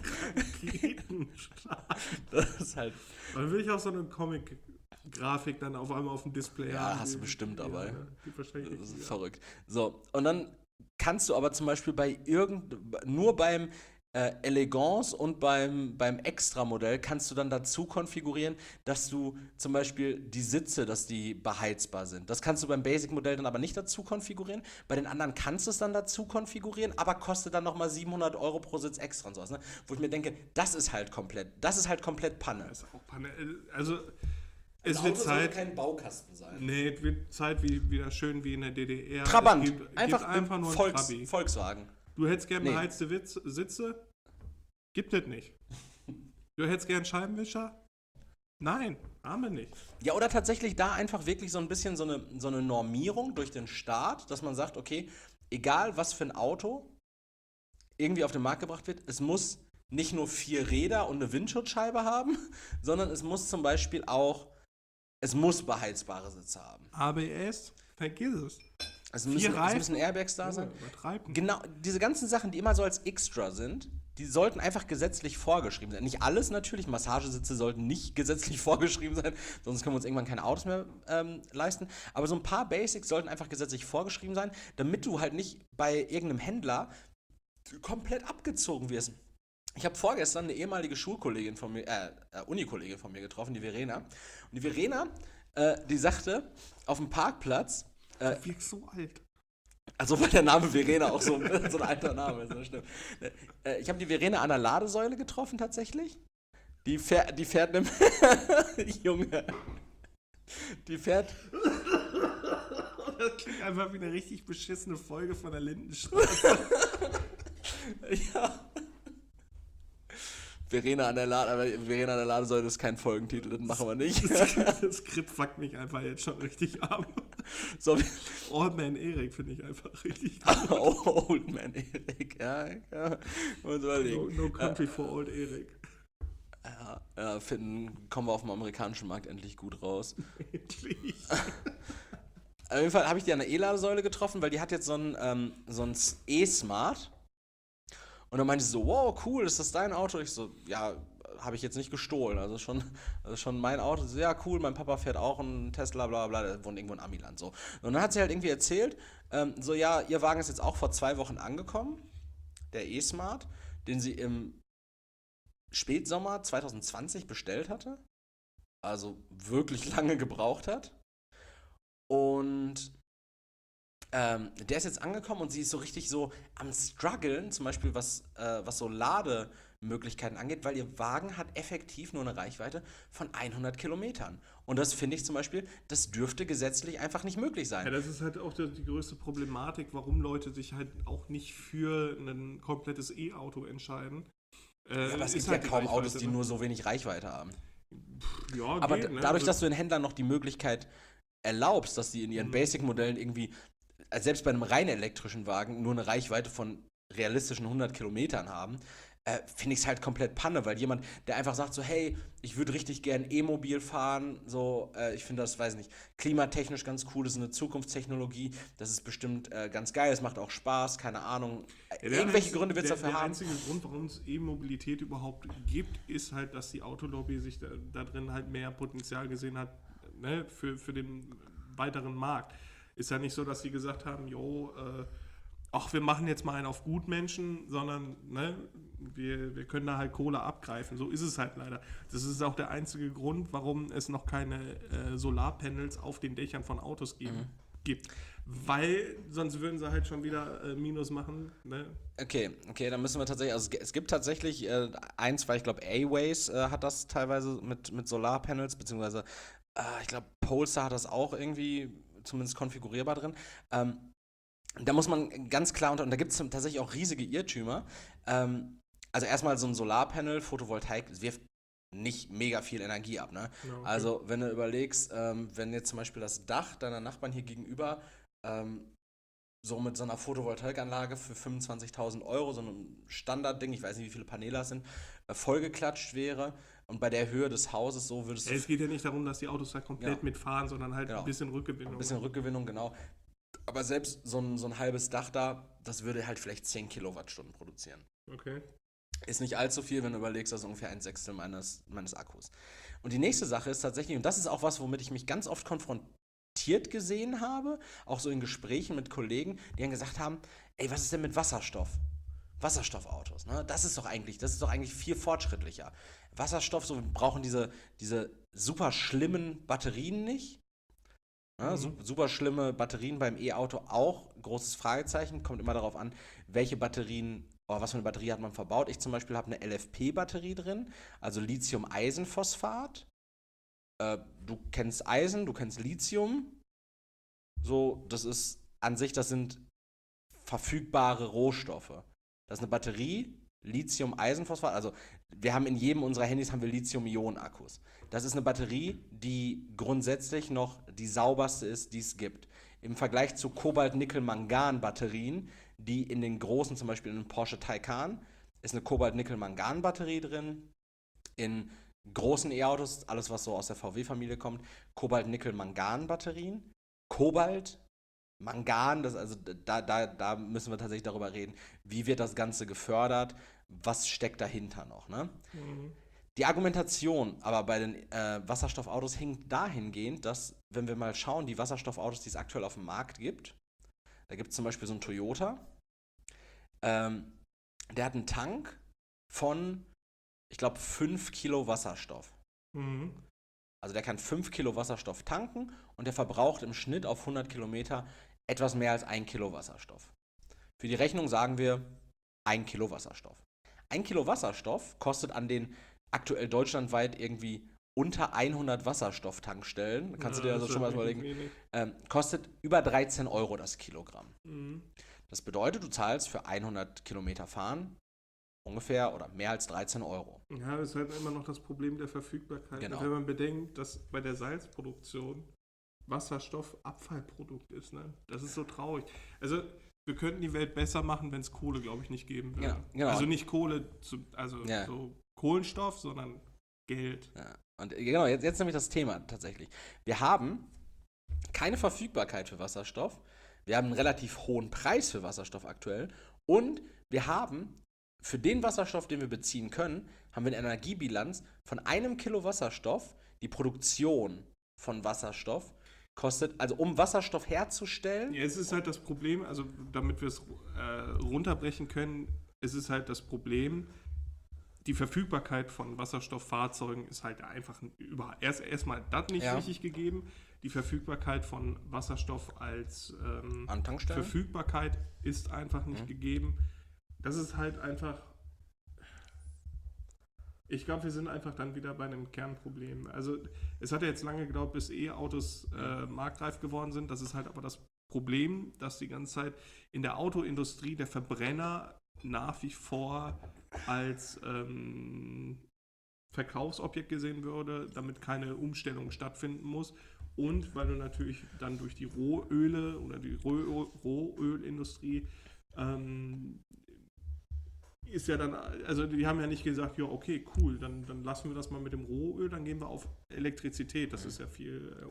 Raketenstart. Das ist halt, Dann will ich auch so eine Comic-Grafik dann auf einmal auf dem Display Ja, haben. hast du die- bestimmt die- dabei. ja, die wahrscheinlich das ist richtig, ja. verrückt. So, und dann kannst du aber zum Beispiel bei irgend, nur beim äh, Elegance und beim, beim Extra-Modell kannst du dann dazu konfigurieren, dass du zum Beispiel die Sitze, dass die beheizbar sind. Das kannst du beim Basic-Modell dann aber nicht dazu konfigurieren. Bei den anderen kannst du es dann dazu konfigurieren, aber kostet dann nochmal siebenhundert Euro pro Sitz extra und sowas. Ne? Wo ich mir denke, das ist halt komplett, das ist halt komplett Panne. Das ist auch Panne. Also, es Ein wird Auto soll Zeit. kein Baukasten sein. Nee, es wird Zeit wie, wieder schön wie in der D D R. Trabant. Es gibt, einfach, gibt einfach nur ein Volks, Trabi. Volkswagen. Du hättest gern Nee. beheizte Witz, Sitze? Gibt es nicht. Du hättest gern Scheibenwischer? Nein, haben wir nicht. Ja, oder tatsächlich da einfach wirklich so ein bisschen so eine, so eine Normierung durch den Staat, dass man sagt, okay, egal was für ein Auto irgendwie auf den Markt gebracht wird, es muss nicht nur vier Räder und eine Windschutzscheibe haben, sondern es muss zum Beispiel auch, es muss beheizbare Sitze haben. A B S? Vergiss es. Es müssen, es Reifen? müssen Airbags da Ja, sein. übertreiben. Genau, diese ganzen Sachen, die immer so als Extra sind, die sollten einfach gesetzlich vorgeschrieben sein. Nicht alles natürlich, Massagesitze sollten nicht gesetzlich vorgeschrieben sein, sonst können wir uns irgendwann keine Autos mehr ähm, leisten. Aber so ein paar Basics sollten einfach gesetzlich vorgeschrieben sein, damit du halt nicht bei irgendeinem Händler komplett abgezogen wirst. Ich habe vorgestern eine ehemalige Schulkollegin von mir, äh, äh, Unikollegin von mir getroffen, die Verena. Und die Verena, äh, die sagte, auf dem Parkplatz, äh, Du wirkst so alt. also weil der Name Verena auch so, so ein alter Name ist, das stimmt. Äh, Ich habe die Verena an der Ladesäule getroffen tatsächlich. Die fährt, die fährt nämlich, Junge, die fährt, Das klingt einfach wie eine richtig beschissene Folge von der Lindenstraße. ja. Verena an der Lade, aber Verena an der Ladesäule ist kein Folgentitel, das machen wir nicht. Das Skript fuckt mich einfach jetzt schon richtig ab. So, Old Man Erik finde ich einfach richtig oh, Old Man Erik, ja, ja. Muss No, überlegen. no country for Old Erik. Ja, ja, finden, kommen wir auf dem amerikanischen Markt endlich gut raus. Endlich. Auf jeden Fall habe ich die an der E-Ladesäule getroffen, weil die hat jetzt so ein, ähm, so ein E-Smart. Und dann meinte sie so, wow, cool, ist das dein Auto? Ich so, ja, habe ich jetzt nicht gestohlen, also schon, also schon mein Auto. Sie so, ja, cool, mein Papa fährt auch einen Tesla, bla bla bla, der wohnt irgendwo in Amiland, so. Und dann hat sie halt irgendwie erzählt, ähm, so, ja, ihr Wagen ist jetzt auch vor zwei Wochen angekommen, der E-Smart. den sie im Spätsommer zwanzig zwanzig bestellt hatte. Also wirklich lange gebraucht hat. Und ähm, der ist jetzt angekommen und sie ist so richtig so am struggeln, zum Beispiel was, äh, was so Lademöglichkeiten angeht, weil ihr Wagen hat effektiv nur eine Reichweite von hundert Kilometern. Und das finde ich zum Beispiel, das dürfte gesetzlich einfach nicht möglich sein. Ja, das ist halt auch die, die größte Problematik, warum Leute sich halt auch nicht für ein komplettes E-Auto entscheiden. Äh, ja, aber es gibt halt ja kaum Autos, die ne? nur so wenig Reichweite haben. Ja, aber geht, d- ne? dadurch, also, dass du den Händlern noch die Möglichkeit erlaubst, dass sie in ihren Mhm. Basic-Modellen irgendwie, äh, selbst bei einem rein elektrischen Wagen, nur eine Reichweite von realistischen hundert Kilometern haben, äh, finde ich es halt komplett Panne, weil jemand, der einfach sagt so, hey, ich würde richtig gern E-Mobil fahren, so, äh, ich finde das, weiß nicht, klimatechnisch ganz cool, das ist eine Zukunftstechnologie, das ist bestimmt äh, ganz geil, es macht auch Spaß, keine Ahnung. Ja, der Irgendwelche einzige- Gründe wird es der, dafür der haben. einzige Grund, warum es E-Mobilität überhaupt gibt, ist halt, dass die Autolobby sich da, da drin halt mehr Potenzial gesehen hat, ne, für, für den weiteren Markt. Ist ja nicht so, dass sie gesagt haben, jo, äh, ach, wir machen jetzt mal einen auf Gutmenschen, sondern ne, wir, wir können da halt Kohle abgreifen. So ist es halt leider. Das ist auch der einzige Grund, warum es noch keine äh, Solarpanels auf den Dächern von Autos geben, Mhm. gibt. Weil sonst würden sie halt schon wieder äh, Minus machen. Ne? Okay, okay, dann müssen wir tatsächlich, also es gi- es gibt tatsächlich äh, ein, zwei, ich glaube A-Ways äh, hat das teilweise mit, mit Solarpanels, beziehungsweise äh, ich glaube Polestar hat das auch irgendwie zumindest konfigurierbar drin. Ähm, da muss man ganz klar unter, und da gibt es tatsächlich auch riesige Irrtümer. Ähm, also erstmal so ein Solarpanel, Photovoltaik, das wirft nicht mega viel Energie ab, ne? Ja, okay. Also wenn du überlegst, ähm, wenn jetzt zum Beispiel das Dach deiner Nachbarn hier gegenüber ähm, so mit so einer Photovoltaikanlage für fünfundzwanzigtausend Euro, so einem Standardding, ich weiß nicht, wie viele Paneele das sind, äh, vollgeklatscht wäre und bei der Höhe des Hauses so würdest Ja, du es geht ja nicht darum, dass die Autos da komplett Ja. mitfahren, sondern halt Genau. ein bisschen Rückgewinnung. ein bisschen Rückgewinnung, genau. Aber selbst so ein, so ein halbes Dach da, das würde halt vielleicht zehn Kilowattstunden produzieren. Okay. Ist nicht allzu viel, wenn du überlegst, das ist ungefähr ein Sechstel meines, meines Akkus. Und die nächste Sache ist tatsächlich, und das ist auch was, womit ich mich ganz oft konfrontiert gesehen habe, auch so in Gesprächen mit Kollegen, die dann gesagt haben, ey, was ist denn mit Wasserstoff? Wasserstoffautos, ne? Das ist doch eigentlich, das ist doch eigentlich viel fortschrittlicher. Wasserstoff, so, wir brauchen diese, diese super schlimmen Batterien nicht. Ja, Mhm. su- super schlimme Batterien beim E-Auto auch, großes Fragezeichen, kommt immer darauf an, welche Batterien, oder was für eine Batterie hat man verbaut. Ich zum Beispiel habe eine L F P-Batterie drin, also Lithium-Eisenphosphat. Äh, du kennst Eisen, du kennst Lithium. So, das ist an sich, das sind verfügbare Rohstoffe. Das ist eine Batterie, Lithium-Eisenphosphat, also wir haben in jedem unserer Handys haben wir Lithium-Ionen-Akkus. Das ist eine Batterie, die grundsätzlich noch die sauberste ist, die es gibt. Im Vergleich zu Kobalt-Nickel-Mangan-Batterien, die in den großen, zum Beispiel in einem Porsche Taycan, ist eine Kobalt-Nickel-Mangan-Batterie drin. In großen E-Autos, alles was so aus der V W-Familie kommt, Kobalt-Nickel-Mangan-Batterien. Kobalt, Mangan, das, also da, da, da müssen wir tatsächlich darüber reden, wie wird das Ganze gefördert, was steckt dahinter noch, ne? Mhm. Die Argumentation aber bei den äh, Wasserstoffautos hinkt dahingehend, dass, wenn wir mal schauen, die Wasserstoffautos, die es aktuell auf dem Markt gibt, da gibt es zum Beispiel so einen Toyota, ähm, der hat einen Tank von, ich glaube, fünf Kilo Wasserstoff. Mhm. Also der kann fünf Kilo Wasserstoff tanken und der verbraucht im Schnitt auf hundert Kilometer etwas mehr als ein Kilo Wasserstoff. Für die Rechnung sagen wir ein Kilo Wasserstoff. Ein Kilo Wasserstoff kostet an den aktuell deutschlandweit irgendwie unter hundert Wasserstofftankstellen, kannst Ja, du dir also das schon ist mal wirklich überlegen, wenig. ähm, kostet über dreizehn Euro das Kilogramm. Mhm. Das bedeutet, du zahlst für hundert Kilometer fahren ungefähr oder mehr als dreizehn Euro. Ja, das ist halt immer noch das Problem der Verfügbarkeit. Genau. Wenn man bedenkt, dass bei der Salzproduktion Wasserstoff Abfallprodukt ist, ne? Das ist so traurig. Also, wir könnten die Welt besser machen, wenn es Kohle, glaube ich, nicht geben würde. Ja, genau. Also nicht Kohle, zu, also Ja. so Kohlenstoff, sondern Geld. Ja. Und äh, genau, jetzt, jetzt nämlich das Thema tatsächlich. Wir haben keine Verfügbarkeit für Wasserstoff, wir haben einen relativ hohen Preis für Wasserstoff aktuell und wir haben für den Wasserstoff, den wir beziehen können, haben wir eine Energiebilanz von einem Kilo Wasserstoff. Die Produktion von Wasserstoff kostet, also um Wasserstoff herzustellen. Ja, es ist halt das Problem, also damit wir es äh, runterbrechen können, es ist halt das Problem, die Verfügbarkeit von Wasserstofffahrzeugen ist halt einfach über, erst erstmal das nicht Ja. richtig gegeben. Die Verfügbarkeit von Wasserstoff als ähm, An Tankstellen? Verfügbarkeit ist einfach nicht Mhm. gegeben. Das ist halt einfach. Ich glaube, wir sind einfach dann wieder bei einem Kernproblem. Also es hat ja jetzt lange gedauert, bis E-Autos äh, marktreif geworden sind. Das ist halt aber das Problem, dass die ganze Zeit in der Autoindustrie der Verbrenner nach wie vor als ähm, Verkaufsobjekt gesehen würde, damit keine Umstellung stattfinden muss. Und weil du natürlich dann durch die Rohöle oder die Roh Rohölindustrie ähm, ist ja dann, also die haben ja nicht gesagt, ja okay, cool, dann, dann lassen wir das mal mit dem Rohöl, dann gehen wir auf Elektrizität, das ist ja viel äh,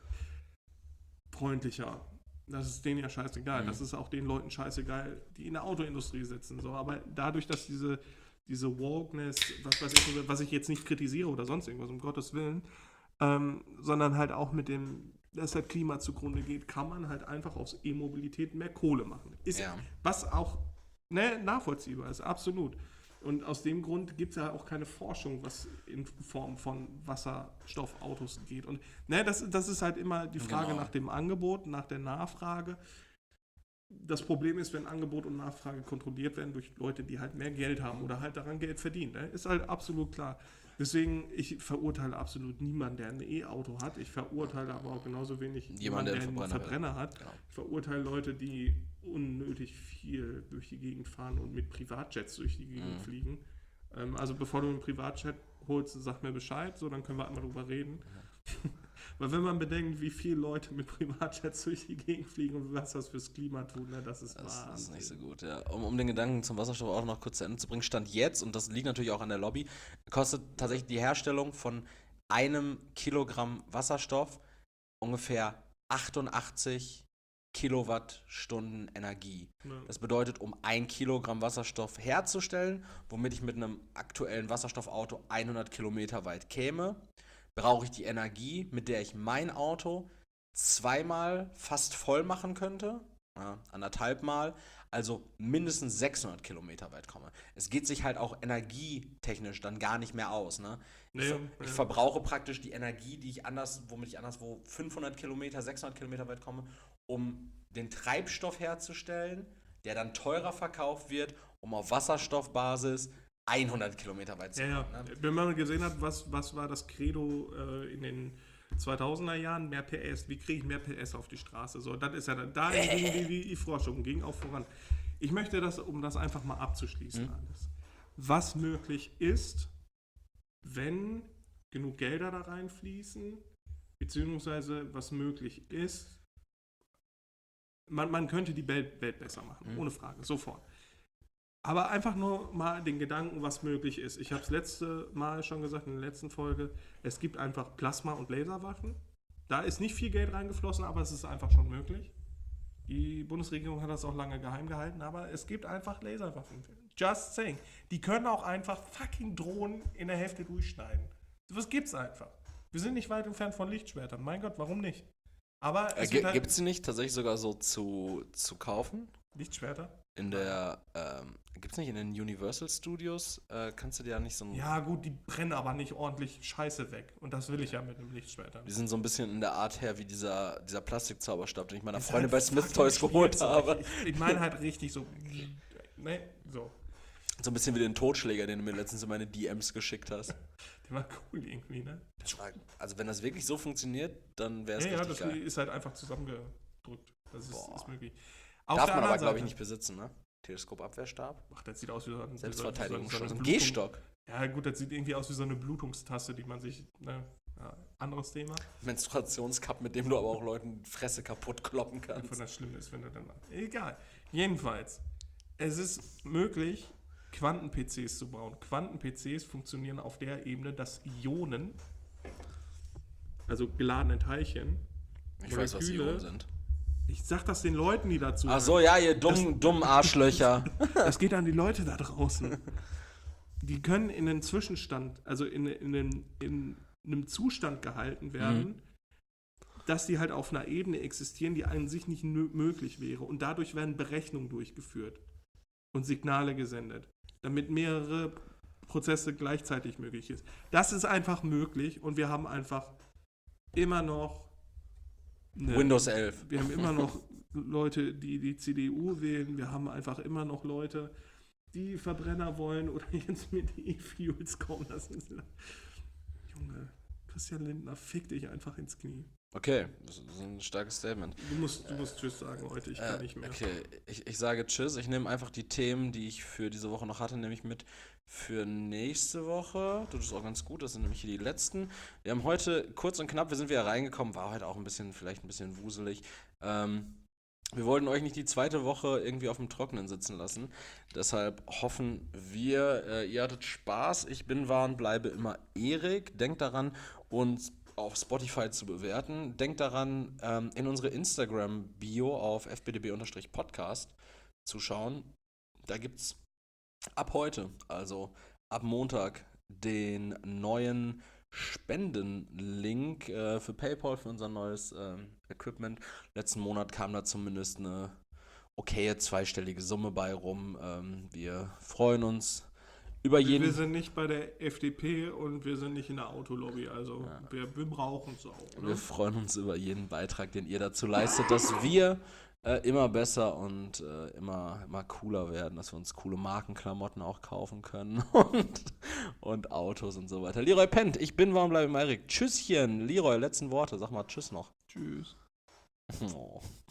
umweltfreundlicher. Das ist denen ja scheißegal, Mhm. das ist auch den Leuten scheißegal, die in der Autoindustrie sitzen. So. Aber dadurch, dass diese, diese Wokeness, was weiß ich, was ich jetzt nicht kritisiere oder sonst irgendwas, um Gottes Willen, ähm, sondern halt auch mit dem, dass halt Klima zugrunde geht, kann man halt einfach aus E-Mobilität mehr Kohle machen. Ist, Ja. Was auch ne, nachvollziehbar ist, absolut. Und aus dem Grund gibt es ja auch keine Forschung, was in Form von Wasserstoffautos geht. Und ne, das, das ist halt immer die Frage Genau. nach dem Angebot, nach der Nachfrage. Das Problem ist, wenn Angebot und Nachfrage kontrolliert werden durch Leute, die halt mehr Geld haben oder halt daran Geld verdienen. Ne? Ist halt absolut klar. Deswegen, ich verurteile absolut niemanden, der ein E-Auto hat. Ich verurteile aber auch genauso wenig Jemand, der der einen einen Verbrenner Verbrenner hat. Genau. Ich verurteile Leute, die unnötig viel durch die Gegend fahren und mit Privatjets durch die Gegend Mhm. fliegen. Ähm, also bevor du einen Privatjet holst, sag mir Bescheid, so dann können wir einmal drüber reden. Weil wenn man bedenkt, wie viele Leute mit Privatjets durch die Gegend fliegen und was das fürs Klima tut, ne, das ist Das Wahnsinn. ist nicht so gut, ja. Um, um den Gedanken zum Wasserstoff auch noch kurz zu Ende zu bringen, Stand jetzt, und das liegt natürlich auch an der Lobby, kostet tatsächlich die Herstellung von einem Kilogramm Wasserstoff ungefähr achtundachtzig Kilowattstunden Energie. Ne. Das bedeutet, um ein Kilogramm Wasserstoff herzustellen, womit ich mit einem aktuellen Wasserstoffauto hundert Kilometer weit käme, brauche ich die Energie, mit der ich mein Auto zweimal fast voll machen könnte, ja, anderthalb Mal, also mindestens sechshundert Kilometer weit komme. Es geht sich halt auch energietechnisch dann gar nicht mehr aus. Ne? Ich, Nee, ver ja. ich verbrauche praktisch die Energie, die ich anders, womit ich anderswo fünfhundert Kilometer, sechshundert Kilometer weit komme, um den Treibstoff herzustellen, der dann teurer verkauft wird, um auf Wasserstoffbasis hundert Kilometer weit zu Ja, kommen. ja. Ne? Wenn man gesehen hat, was, was war das Credo äh, in den zweitausender Jahren, mehr P S, wie kriege ich mehr P S auf die Straße? So, das ist ja dann, da ging die, die, die Forschung, ging auch voran. Ich möchte das, um das einfach mal abzuschließen Mhm. alles. Was möglich ist, wenn genug Gelder da reinfließen, beziehungsweise was möglich ist, man, man könnte die Welt, Welt besser machen, Mhm. ohne Frage, sofort. Aber einfach nur mal den Gedanken, was möglich ist. Ich habe es letzte Mal schon gesagt, in der letzten Folge, es gibt einfach Plasma- und Laserwaffen. Da ist nicht viel Geld reingeflossen, aber es ist einfach schon möglich. Die Bundesregierung hat das auch lange geheim gehalten, aber es gibt einfach Laserwaffen. Just saying. Die können auch einfach fucking Drohnen in der Hälfte durchschneiden. Das gibt's einfach. Wir sind nicht weit entfernt von Lichtschwertern. Mein Gott, warum nicht? Aber Äh, es gi- wird halt Gibt es sie nicht tatsächlich sogar so zu, zu kaufen? Lichtschwerter? In der, ähm, gibt es nicht in den Universal Studios? Äh, kannst du dir ja nicht so ein. Ja, gut, die brennen aber nicht ordentlich Scheiße weg. Und das will ich ja mit einem Lichtschwert. Die sind so ein bisschen in der Art her wie dieser, dieser Plastikzauberstab, den ich meiner Ist Freundin halt bei Smith fucking Toys geholt Spielzeug. habe. Ich, ich meine halt richtig so. Ne, so. So ein bisschen wie den Totschläger, den du mir letztens in meine D Ms geschickt hast. Der war cool irgendwie, ne? Das war, also wenn das wirklich so funktioniert, dann wäre es Ja, ja, richtig das geil. ist halt einfach zusammengedrückt. Das ist, Boah. ist möglich. Auf Darf der man aber, anderen glaube ich, Seite- nicht besitzen, ne? Teleskopabwehrstab, Ach, das sieht aus wie so ein Selbstverteidigungsschutz, so ein eine Gehstock, Ja, gut, das sieht irgendwie aus wie so eine Blutungstasse, die man sich. Ne, ja, anderes Thema. Menstruationscup, mit dem du aber auch Leuten die Fresse kaputt kloppen Von kannst. das Schlimme ist, wenn du dann. Egal. Jedenfalls, es ist möglich, Quanten-P Cs zu bauen. Quanten-P Cs funktionieren auf der Ebene, dass Ionen, also geladene Teilchen, Ich weiß, was Moleküle- Ionen sind. ich sag das den Leuten, die dazu. Ach so, ja, ihr dummen, dummen Arschlöcher. Das geht an die Leute da draußen. Die können in einen Zwischenstand, also in, in, einen, in einem Zustand gehalten werden, Mhm. dass die halt auf einer Ebene existieren, die an sich nicht nö- möglich wäre. Und dadurch werden Berechnungen durchgeführt. und Signale gesendet, damit mehrere Prozesse gleichzeitig möglich ist. Das ist einfach möglich und wir haben einfach immer noch eine, Windows elf. Wir haben immer noch Leute, die die C D U wählen. Wir haben einfach immer noch Leute, die Verbrenner wollen oder jetzt mit E-Fuels kommen. Das ist, Junge, Christian Lindner, fick dich einfach ins Knie. Okay, das ist ein starkes Statement. Du musst, du musst Tschüss sagen heute, ich kann Äh, nicht mehr. Okay, ich, ich sage Tschüss. Ich nehme einfach die Themen, die ich für diese Woche noch hatte, nehme ich mit für nächste Woche. Das ist auch ganz gut, das sind nämlich hier die letzten. Wir haben heute kurz und knapp, wir sind wieder reingekommen, war heute auch ein bisschen, vielleicht ein bisschen wuselig. Ähm, wir wollten euch nicht die zweite Woche irgendwie auf dem Trockenen sitzen lassen. Deshalb hoffen wir, äh, ihr hattet Spaß. Ich bin wahr und bleibe immer Erik. Denkt daran, uns auf Spotify zu bewerten. Denkt daran, ähm, in unsere Instagram-Bio auf f b d b-podcast zu schauen. Da gibt es ab heute, also ab Montag, den neuen Spendenlink äh, für PayPal, für unser neues ähm, Equipment. Letzten Monat kam da zumindest eine okaye zweistellige Summe bei rum. Ähm, wir freuen uns über jeden. Wir sind nicht bei der F D P und wir sind nicht in der Autolobby, also Ja. wir, wir brauchen es auch. Wir Ne? freuen uns über jeden Beitrag, den ihr dazu leistet, dass wir äh, immer besser und äh, immer, immer cooler werden, dass wir uns coole Markenklamotten auch kaufen können und, und Autos und so weiter. Leroy pennt, ich bin warm, bleibe Erik. Tschüsschen, Leroy, letzten Worte, sag mal Tschüss noch. Tschüss. Oh.